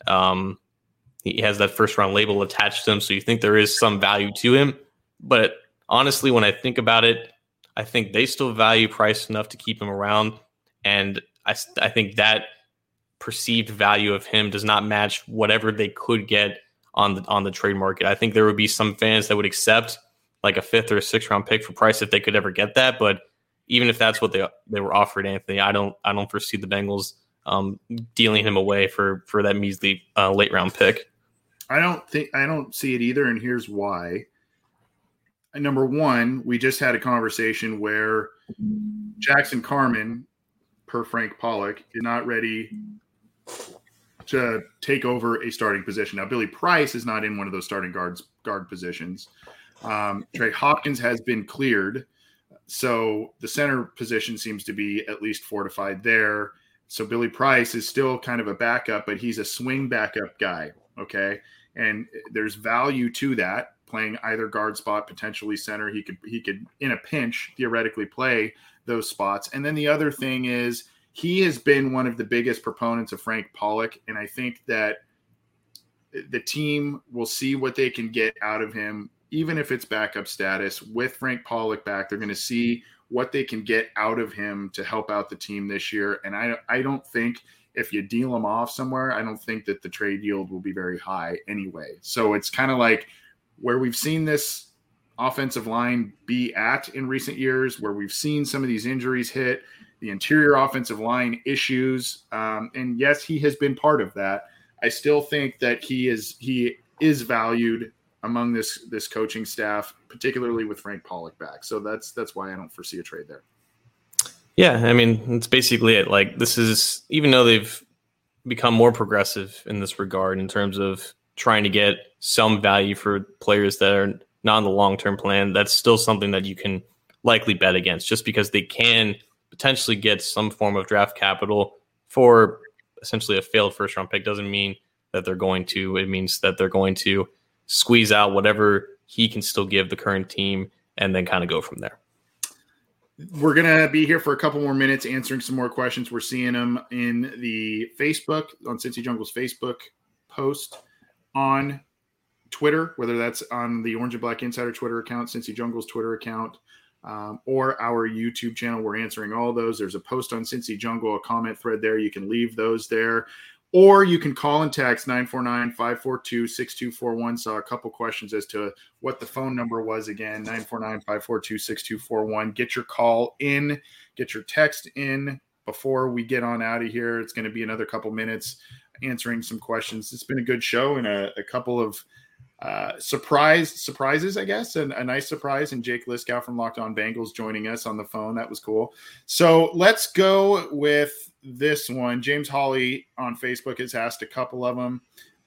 He has that first round label attached to him, so you think there is some value to him. But honestly, when I think about it, I think they still value Price enough to keep him around. And I think that perceived value of him does not match whatever they could get on the trade market. I think there would be some fans that would accept like a 5th or a 6th round pick for Price if they could ever get that. But even if that's what they were offered, Anthony, I don't foresee the Bengals dealing him away for that measly late round pick. I don't see it either, and here's why. Number one, we just had a conversation where Jackson Carman, per Frank Pollock, is not ready to take over a starting position. Now, Billy Price is not in one of those starting guard positions. Trey Hopkins has been cleared, so the center position seems to be at least fortified there. So Billy Price is still kind of a backup, but he's a swing backup guy, okay? And there's value to that, playing either guard spot, potentially center. He could in a pinch theoretically play those spots. And then the other thing is he has been one of the biggest proponents of Frank Pollock, and I think that the team will see what they can get out of him, even if it's backup status. With Frank Pollock back, they're going to see what they can get out of him to help out the team this year. And I don't think if you deal him off somewhere, I don't think that the trade yield will be very high anyway. So it's kind of like where we've seen this offensive line be at in recent years, where we've seen some of these injuries hit, the interior offensive line issues. And yes, he has been part of that. I still think that he is valued among this coaching staff, particularly with Frank Pollock back. So that's why I don't foresee a trade there. Yeah, I mean, it's basically it. Like, this is, even though they've become more progressive in this regard in terms of trying to get some value for players that are not on the long-term plan, that's still something that you can likely bet against, just because they can potentially get some form of draft capital for essentially a failed first-round pick. Doesn't mean that they're going to. It means that they're going to squeeze out whatever he can still give the current team and then kind of go from there. We're going to be here for a couple more minutes answering some more questions. We're seeing them in the Facebook, on Cincy Jungle's Facebook post, on Twitter, whether that's on the Orange and Black Insider Twitter account, Cincy Jungle's Twitter account, or our YouTube channel. We're answering all those. There's a post on Cincy Jungle, a comment thread there. You can leave those there. Or you can call and text 949-542-6241. Saw a couple questions as to what the phone number was again, 949-542-6241. Get your call in, get your text in before we get on out of here. It's going to be another couple minutes answering some questions. It's been a good show and a couple of surprises, I guess, and a nice surprise. And Jake Liskow from Locked On Bengals joining us on the phone. That was cool. So let's go with this one. James Hawley on Facebook has asked a couple of them.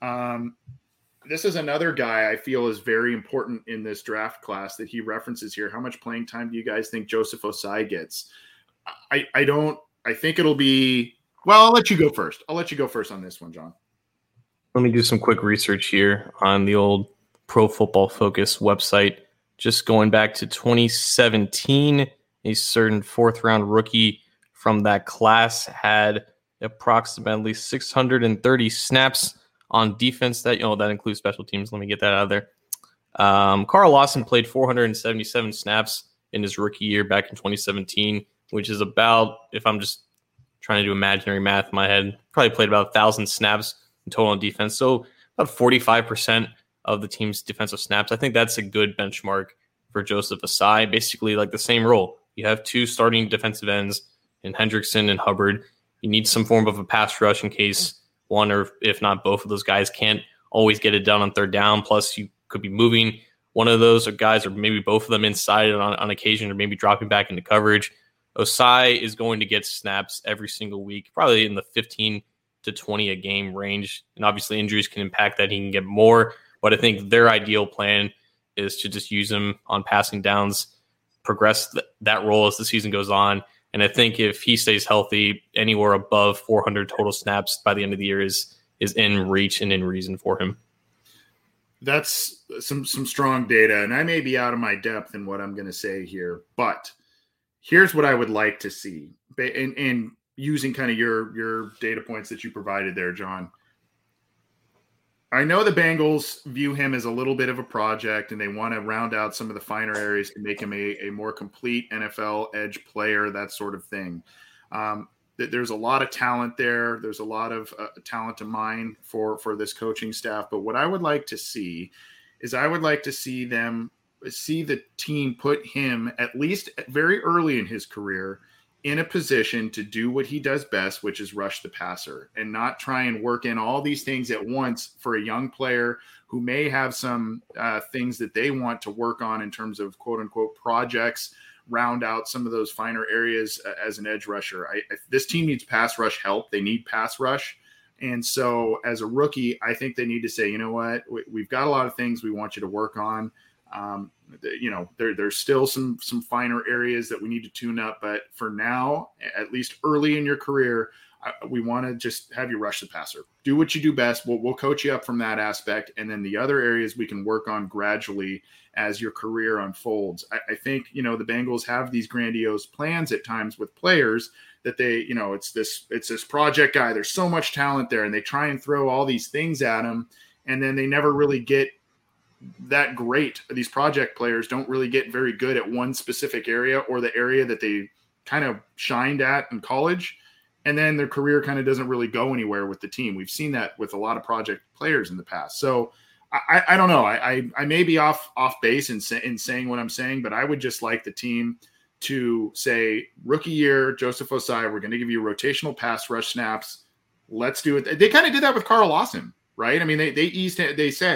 This is another guy I feel is very important in this draft class that he references here. How much playing time do you guys think Joseph Ossai gets? I think it'll be, well, I'll let you go first. I'll let you go first on this one, John. Let me do some quick research here on the old Pro Football Focus website. Just going back to 2017, a certain fourth-round rookie from that class had approximately 630 snaps on defense. That includes special teams. Let me get that out of there. Carl Lawson played 477 snaps in his rookie year back in 2017, which is about, if I'm just trying to do imaginary math in my head, probably played about 1,000 snaps in total on defense. So about 45% of the team's defensive snaps. I think that's a good benchmark for Joseph Ossai. Basically, like the same role. You have two starting defensive ends in Hendrickson and Hubbard. You need some form of a pass rush in case one or if not both of those guys can't always get it done on third down. Plus, you could be moving one of those guys or maybe both of them inside on occasion, or maybe dropping back into coverage. Ossai is going to get snaps every single week, probably in the 15 to 20 a game range. And obviously injuries can impact that. He can get more, but I think their ideal plan is to just use him on passing downs, progress that role as the season goes on. And I think if he stays healthy, anywhere above 400 total snaps by the end of the year is in reach and in reason for him. That's some strong data, and I may be out of my depth in what I'm going to say here, but here's what I would like to see. And using kind of your data points that you provided there, John. I know the Bengals view him as a little bit of a project, and they want to round out some of the finer areas to make him a more complete NFL edge player, that sort of thing. There's a lot of talent there. There's a lot of talent to mine for this coaching staff. But what I would like to see is I would like to see them see the team put him, at least very early in his career, in a position to do what he does best, which is rush the passer, and not try and work in all these things at once for a young player who may have some things that they want to work on in terms of quote unquote projects, round out some of those finer areas as an edge rusher. This team needs pass rush help. They need pass rush. And so as a rookie, I think they need to say, you know what, we've got a lot of things we want you to work on. There's still some finer areas that we need to tune up, but for now, at least early in your career, we want to just have you rush the passer. Do what you do best. We'll coach you up from that aspect, and then the other areas we can work on gradually as your career unfolds. I think the Bengals have these grandiose plans at times with players that they, it's this project guy. There's so much talent there, and they try and throw all these things at him, and then they never really get that great. These project players don't really get very good at one specific area or the area that they kind of shined at in college. And then their career kind of doesn't really go anywhere with the team. We've seen that with a lot of project players in the past. So I don't know. I may be off base in saying what I'm saying, but I would just like the team to say, rookie year, Joseph Ossai, we're going to give you rotational pass rush snaps. Let's do it. They kind of did that with Carl Lawson, right? I mean, they said,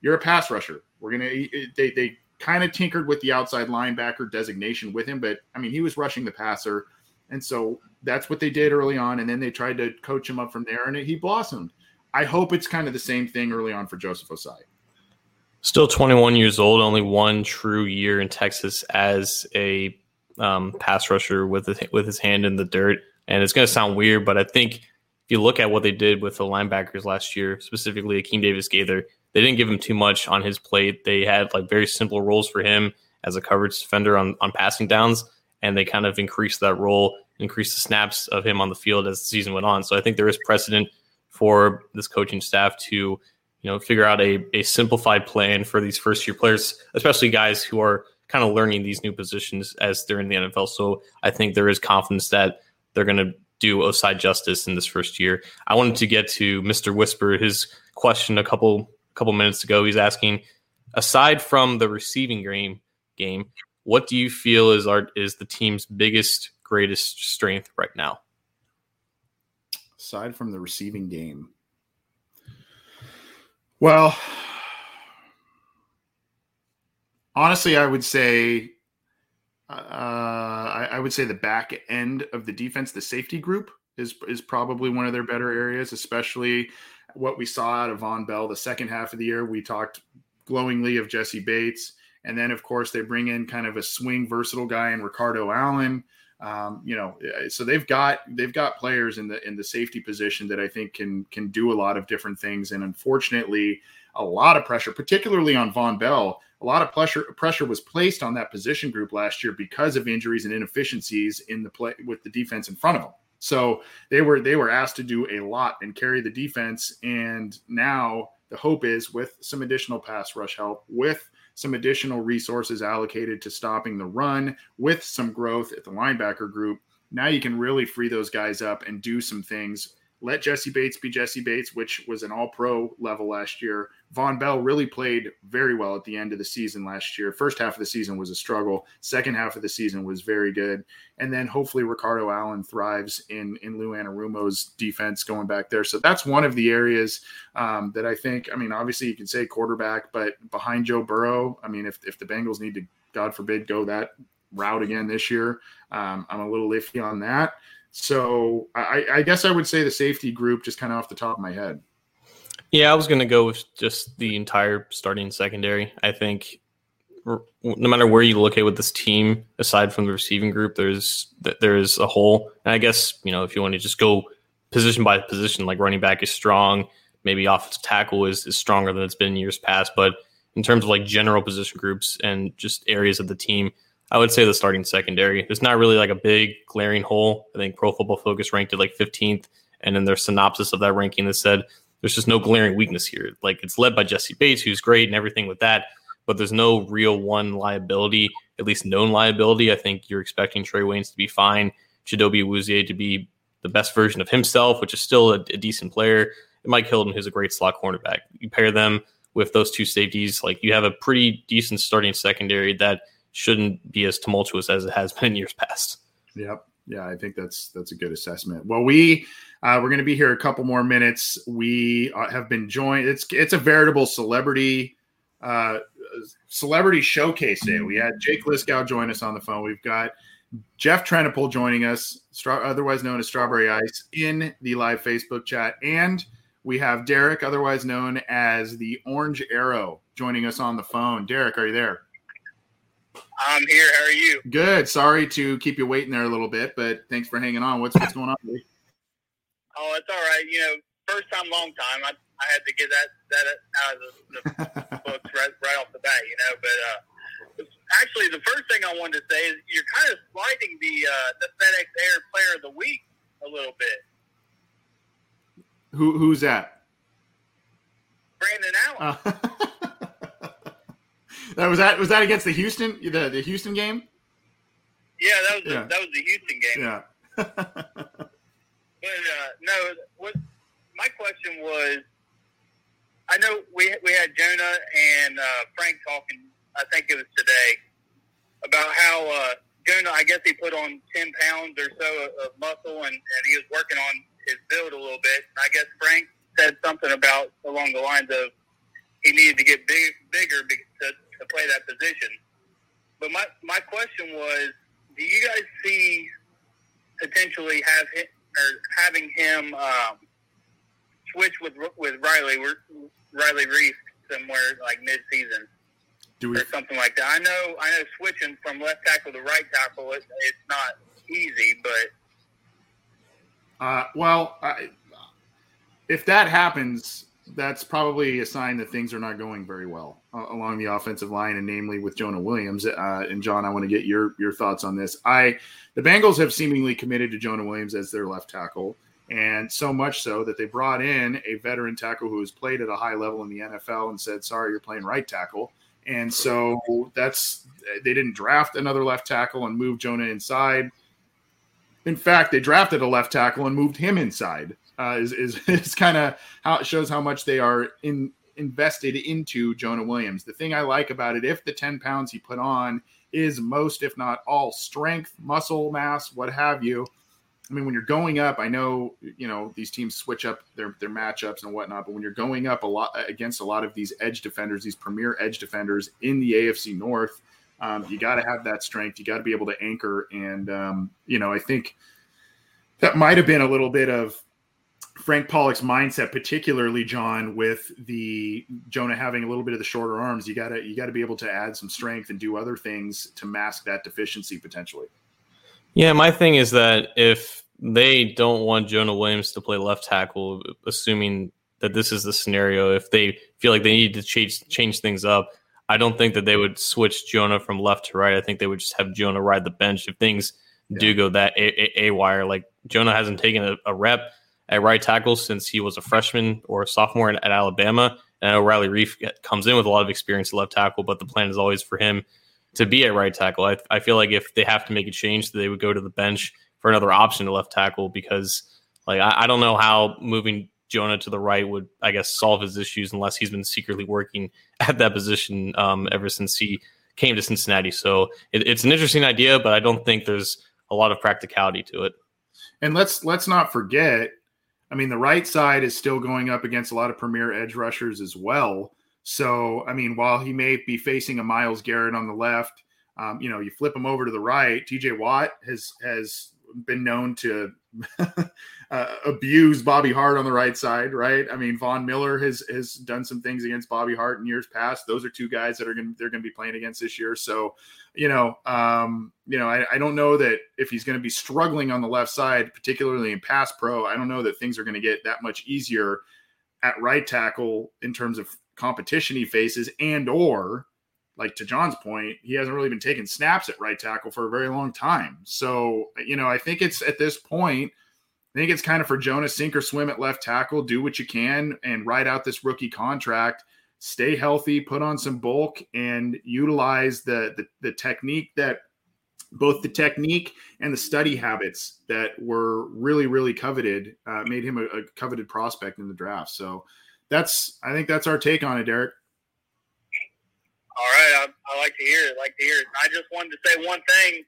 you're a pass rusher. They kind of tinkered with the outside linebacker designation with him, but I mean, he was rushing the passer. And so that's what they did early on. And then they tried to coach him up from there, and he blossomed. I hope it's kind of the same thing early on for Joseph Ossai. Still 21 years old, only one true year in Texas as a pass rusher with his hand in the dirt. And it's going to sound weird, but I think if you look at what they did with the linebackers last year, specifically Akeem Davis-Gaither, they didn't give him too much on his plate. They had like very simple roles for him as a coverage defender on passing downs, and they kind of increased that role, increased the snaps of him on the field as the season went on. So I think there is precedent for this coaching staff to figure out a simplified plan for these first-year players, especially guys who are kind of learning these new positions as they're in the NFL. So I think there is confidence that they're going to do Ossai justice in this first year. I wanted to get to Mr. Whisper, his question a couple minutes ago. He's asking, aside from the receiving game, what do you feel is the team's biggest, greatest strength right now? Aside from the receiving game. Well, honestly, I would say the back end of the defense, the safety group, is probably one of their better areas, especially what we saw out of Von Bell the second half of the year. We talked glowingly of Jesse Bates, and then of course they bring in kind of a swing versatile guy in Ricardo Allen. So they've got players in the safety position that I think can do a lot of different things. And unfortunately, a lot of pressure, particularly on Von Bell, a lot of pressure was placed on that position group last year because of injuries and inefficiencies in the play with the defense in front of them. So they were asked to do a lot and carry the defense. And now the hope is, with some additional pass rush help, with some additional resources allocated to stopping the run, with some growth at the linebacker group, now you can really free those guys up and do some things. Let Jesse Bates be Jesse Bates, which was an all-pro level last year. Von Bell really played very well at the end of the season last year. First half of the season was a struggle. Second half of the season was very good. And then hopefully Ricardo Allen thrives in Lou Anarumo's defense going back there. So that's one of the areas that I think, I mean, obviously you can say quarterback, but behind Joe Burrow, I mean, if the Bengals need to, God forbid, go that route again this year, I'm a little iffy on that. So I guess I would say the safety group, just kind of off the top of my head. Yeah, I was going to go with just the entire starting secondary. I think no matter where you look at with this team, aside from the receiving group, there's a hole. And I guess, if you want to just go position by position, like running back is strong, maybe offensive tackle is stronger than it's been in years past. But in terms of like general position groups and just areas of the team, I would say the starting secondary. There's not really like a big glaring hole. I think Pro Football Focus ranked it like 15th, and in their synopsis of that ranking, that said there's just no glaring weakness here. Like, it's led by Jesse Bates, who's great and everything with that, but there's no real one liability, at least known liability. I think you're expecting Trey Waynes to be fine, Chidobe Awuzie to be the best version of himself, which is still a decent player, and Mike Hilton, who's a great slot cornerback. You pair them with those two safeties, like, you have a pretty decent starting secondary that shouldn't be as tumultuous as it has been in years past. Yep. Yeah, I think that's a good assessment. Well, we're going to be here a couple more minutes. We have been joined. It's a veritable celebrity showcase day. We had Jake Liskow join us on the phone. We've got Jeff Trenopole joining us, otherwise known as Strawberry Ice, in the live Facebook chat. And we have Derek, otherwise known as the Orange Arrow, joining us on the phone. Derek, are you there? I'm here. How are you? Good. Sorry to keep you waiting there a little bit, but thanks for hanging on. What's going on, buddy? Oh, it's all right. First time, long time. I had to get that out of the books right off the bat, But actually, the first thing I wanted to say is you're kind of sliding the FedEx Air Player of the Week a little bit. Who's that? Brandon Allen. Was that against the Houston game? Yeah, that was the Houston game. Yeah. But what my question was, I know we had Jonah and Frank talking, I think it was today, about how Jonah, I guess he put on 10 pounds or so of muscle and he was working on his build a little bit. And I guess Frank said something about along the lines of he needed to get bigger to play that position. But my question was, do you guys see potentially having him switch with Riley Reef somewhere like mid-season or something like that? I know switching from left tackle to right tackle it's not easy, but if that happens, that's probably a sign that things are not going very well along the offensive line, and namely with Jonah Williams. And John, I want to get your thoughts on this. The Bengals have seemingly committed to Jonah Williams as their left tackle, and so much so that they brought in a veteran tackle who has played at a high level in the NFL and said, sorry, you're playing right tackle. And so they didn't draft another left tackle and move Jonah inside. In fact, they drafted a left tackle and moved him inside. Is kind of how it shows how much they are invested into Jonah Williams. The thing I like about it, if the 10 pounds he put on is most, if not all, strength, muscle mass, what have you. I mean, when you're going up, I know, these teams switch up their matchups and whatnot, but when you're going up a lot against a lot of these edge defenders, these premier edge defenders in the AFC North, you got to have that strength. You got to be able to anchor. And, I think that might have been a little bit of Frank Pollock's mindset, particularly John, with the Jonah having a little bit of the shorter arms. You got to be able to add some strength and do other things to mask that deficiency potentially. Yeah, my thing is that if they don't want Jonah Williams to play left tackle, assuming that this is the scenario, if they feel like they need to change things up, I don't think that they would switch Jonah from left to right. I think they would just have Jonah ride the bench if things do go that A-wire. Like, Jonah hasn't taken a rep at right tackle since he was a freshman or a sophomore at Alabama. And I know Riley Reef comes in with a lot of experience at left tackle, but the plan is always for him to be at right tackle. I feel like if they have to make a change, they would go to the bench for another option to left tackle, because I don't know how moving Jonah to the right would, I guess, solve his issues unless he's been secretly working at that position ever since he came to Cincinnati. So it's an interesting idea, but I don't think there's a lot of practicality to it. And let's not forget, I mean, the right side is still going up against a lot of premier edge rushers as well. So, I mean, while he may be facing a Myles Garrett on the left, you flip him over to the right. TJ Watt has been known to abuse Bobby Hart on the right side, right? I mean, Von Miller has done some things against Bobby Hart in years past. Those are two guys that they're going to be playing against this year. So, I don't know that if he's going to be struggling on the left side, particularly in pass pro, I don't know that things are going to get that much easier at right tackle in terms of competition he faces, and or, like to John's point, he hasn't really been taking snaps at right tackle for a very long time. So, I think it's at this point, I think it's kind of for Jonah, sink or swim at left tackle, do what you can and ride out this rookie contract, stay healthy, put on some bulk, and utilize the technique that both the technique and the study habits that were really, really coveted, made him a coveted prospect in the draft. So I think that's our take on it, Derek. All right. I like to hear it. I just wanted to say one thing.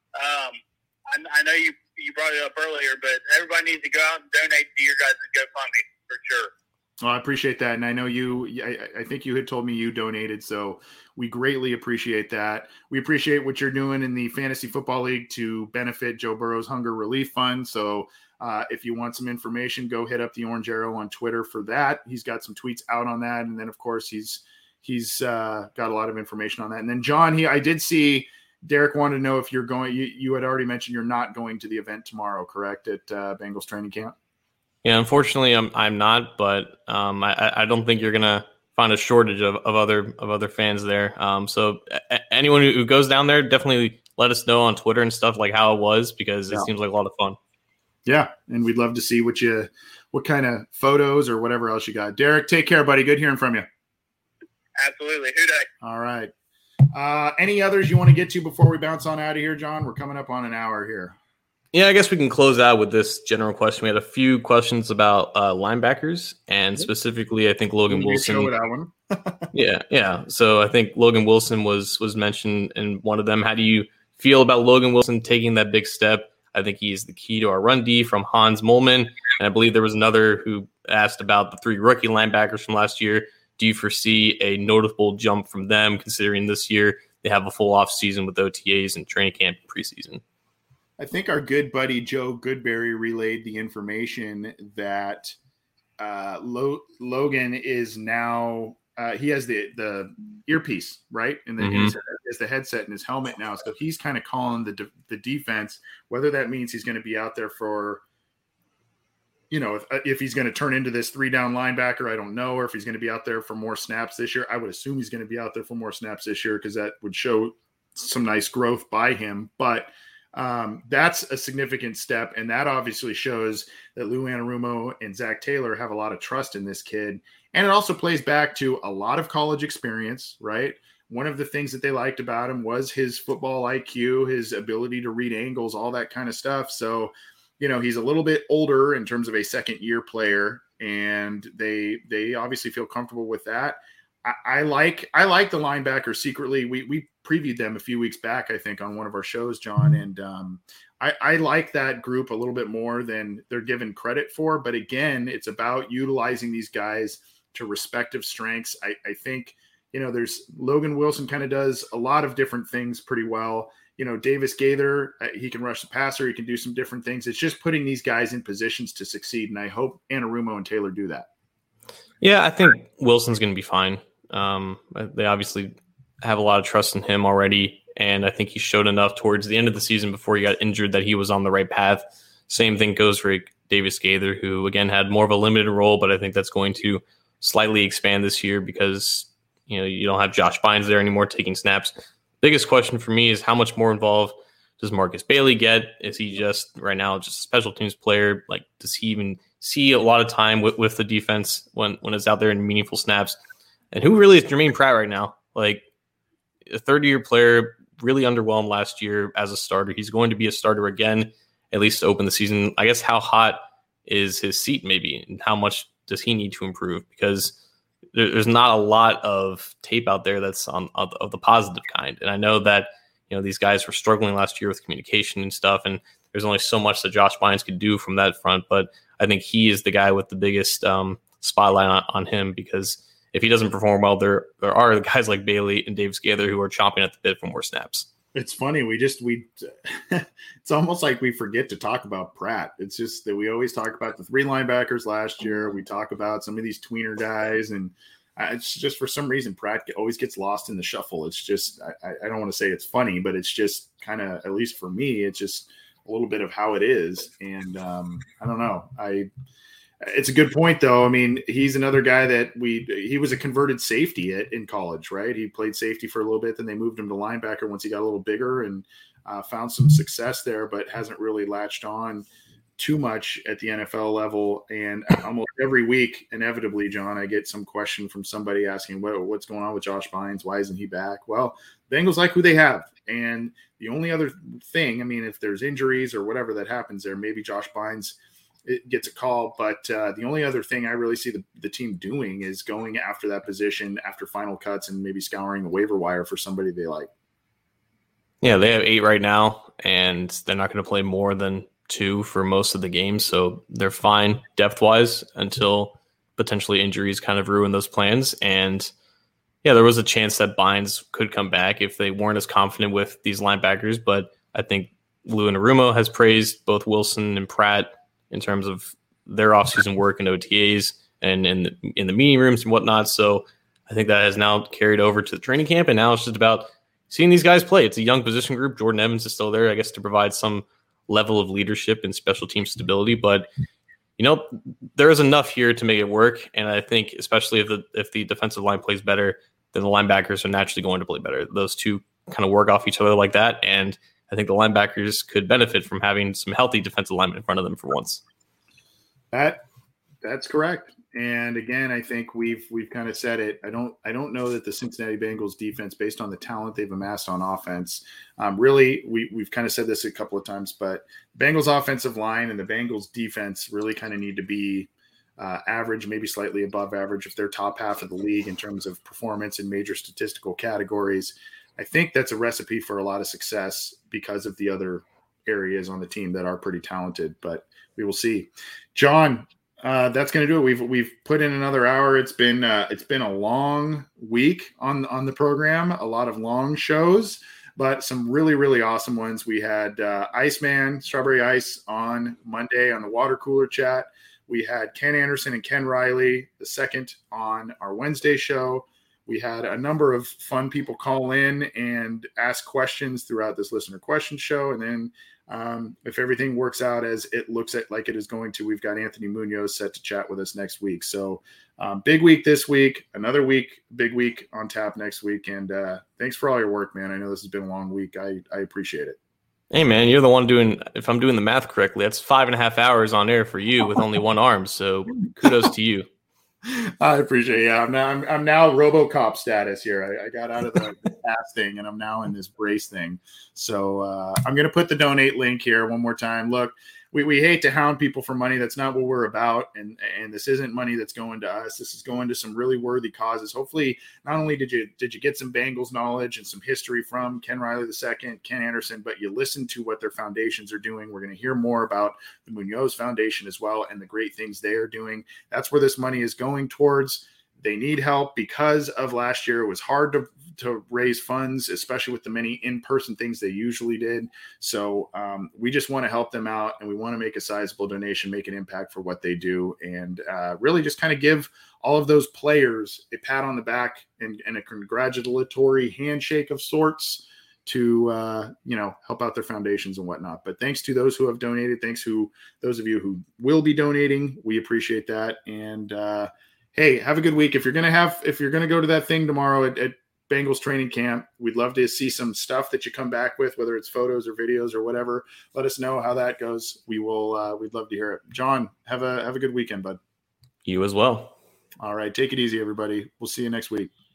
I know you brought it up earlier, but everybody needs to go out and donate to your guys' GoFundMe for sure. Well, I appreciate that. And I know I think you had told me you donated, so we greatly appreciate that. We appreciate what you're doing in the Fantasy Football League to benefit Joe Burrow's Hunger Relief Fund. So if you want some information, go hit up the Orange Arrow on Twitter for that. He's got some tweets out on that. And then, of course, he's got a lot of information on that. And then, John, I did see Derek wanted to know if you're going. You had already mentioned you're not going to the event tomorrow, correct, at Bengals training camp? Yeah, unfortunately, I'm not. But I don't think you're gonna find a shortage of other fans there. So anyone who goes down there, definitely let us know on Twitter and stuff, like how it was, because it seems like a lot of fun. Yeah, and we'd love to see what kind of photos or whatever else you got. Derek, take care, buddy. Good hearing from you. Absolutely. Who day? All right. Any others you want to get to before we bounce on out of here, John? We're coming up on an hour here. Yeah, I guess we can close out with this general question. We had a few questions about linebackers, and specifically, I think Logan Wilson. Show that one. Yeah. So I think Logan Wilson was mentioned in one of them. How do you feel about Logan Wilson taking that big step? I think he is the key to our run D, from Hans Molman. And I believe there was another who asked about the 3 rookie linebackers from last year. do you foresee a notable jump from them, considering this year they have a full off season with OTAs and training camp preseason? I think our good buddy Joe Goodberry relayed the information that Logan is now he has the earpiece, right? And has the headset in his helmet now. So he's kind of calling the defense, whether that means he's going to be out there for, if he's going to turn into this 3-down linebacker, I don't know, or if he's going to be out there for more snaps this year. I would assume he's going to be out there for more snaps this year because that would show some nice growth by him. But that's a significant step, and that obviously shows that Lou Anarumo and Zach Taylor have a lot of trust in this kid. And it also plays back to a lot of college experience, right? One of the things that they liked about him was his football IQ, his ability to read angles, all that kind of stuff. So, he's a little bit older in terms of a second-year player, and they obviously feel comfortable with that. I like the linebackers secretly. We previewed them a few weeks back, I think, on one of our shows, John, and I like that group a little bit more than they're given credit for. But again, it's about utilizing these guys to respective strengths. I think, there's Logan Wilson kind of does a lot of different things pretty well. Davis Gaither, he can rush the passer. He can do some different things. It's just putting these guys in positions to succeed. And I hope Anarumo and Taylor do that. Yeah, I think Wilson's going to be fine. They obviously have a lot of trust in him already. And I think he showed enough towards the end of the season before he got injured that he was on the right path. Same thing goes for Davis Gaither, who again had more of a limited role, but I think that's going to slightly expand this year because, you don't have Josh Bynes there anymore taking snaps. Biggest question for me is how much more involved does Marcus Bailey get? Is he just right now just a special teams player? Like, does he even see a lot of time with the defense when it's out there in meaningful snaps? And who really is Jermaine Pratt right now? Like, a third-year player, really underwhelmed last year as a starter. He's going to be a starter again, at least to open the season. I guess how hot is his seat maybe, and how much does he need to improve? Because there's not a lot of tape out there that's of the positive kind. And I know that, these guys were struggling last year with communication and stuff, and there's only so much that Josh Bynes could do from that front. But I think he is the guy with the biggest spotlight on him, because if he doesn't perform well, there are guys like Bailey and Davis Gaither who are chomping at the bit for more snaps. It's funny. It's almost like we forget to talk about Pratt. It's just that we always talk about the 3 linebackers last year. We talk about some of these tweener guys, and it's just for some reason Pratt always gets lost in the shuffle. It's just, I don't want to say it's funny, but it's just kind of, at least for me, it's just a little bit of how it is. And I don't know. It's a good point, though. I mean, he's another guy that he was a converted safety in college, right? He played safety for a little bit, then they moved him to linebacker once he got a little bigger and found some success there, but hasn't really latched on too much at the NFL level. And almost every week, inevitably, John, I get some question from somebody asking, what's going on with Josh Bynes? Why isn't he back? Well, Bengals like who they have. And the only other thing, I mean, if there's injuries or whatever that happens there, maybe Josh Bynes it gets a call. But the only other thing I really see the team doing is going after that position after final cuts and maybe scouring the waiver wire for somebody they like. Yeah, they have 8 right now, and they're not going to play more than 2 for most of the games. So they're fine depth-wise until potentially injuries kind of ruin those plans. And yeah, there was a chance that Bynes could come back if they weren't as confident with these linebackers. But I think Lou Anarumo has praised both Wilson and Pratt in terms of their offseason work and OTAs and in the meeting rooms and whatnot. So I think that has now carried over to the training camp, and now it's just about seeing these guys play. It's a young position group. Jordan Evans is still there, I guess, to provide some level of leadership and special team stability. But, there is enough here to make it work. And I think especially if the defensive line plays better, then the linebackers are naturally going to play better. Those two kind of work off each other like that. And I think the linebackers could benefit from having some healthy defensive linemen in front of them for once. That's correct. And again, I think we've kind of said it. I don't know that the Cincinnati Bengals defense, based on the talent they've amassed on offense, really, we've kind of said this a couple of times, but Bengals offensive line and the Bengals defense really kind of need to be average, maybe slightly above average if they're top half of the league in terms of performance in major statistical categories. I think that's a recipe for a lot of success because of the other areas on the team that are pretty talented, but we will see. John, That's going to do it. We've put in another hour. It's been a long week on the program. A lot of long shows, but some really, really awesome ones. We had Iceman, Strawberry Ice on Monday on the water cooler chat. We had Ken Anderson and Ken Riley the second on our Wednesday show. We had a number of fun people call in and ask questions throughout this listener question show. And then if everything works out as it looks like it is going to, we've got Anthony Munoz set to chat with us next week. So big week this week, another week, big week on tap next week. And thanks for all your work, man. I know this has been a long week. I appreciate it. Hey, man, you're the one doing, if I'm doing the math correctly, that's 5.5 hours on air for you with only one arm. So kudos to you. I appreciate it. Yeah, I'm now RoboCop status here. I got out of the pass thing, and I'm now in this brace thing. So I'm going to put the donate link here one more time. Look, we hate to hound people for money. That's not what we're about. And this isn't money that's going to us. This is going to some really worthy causes. Hopefully, not only did you get some Bengals knowledge and some history from Ken Riley II, Ken Anderson, but you listened to what their foundations are doing. We're going to hear more about the Munoz Foundation as well and the great things they are doing. That's where this money is going towards. They need help because of last year. It was hard to raise funds, especially with the many in-person things they usually did. So we just want to help them out, and we want to make a sizable donation, make an impact for what they do, and really just kind of give all of those players a pat on the back and a congratulatory handshake of sorts to help out their foundations and whatnot. But thanks to those who have donated. Thanks to those of you who will be donating. We appreciate that. And hey, have a good week. If you're gonna go to that thing tomorrow at Bengals training camp, we'd love to see some stuff that you come back with, whether it's photos or videos or whatever. Let us know how that goes. We will. We'd love to hear it. John, have a good weekend, bud. You as well. All right, take it easy, everybody. We'll see you next week.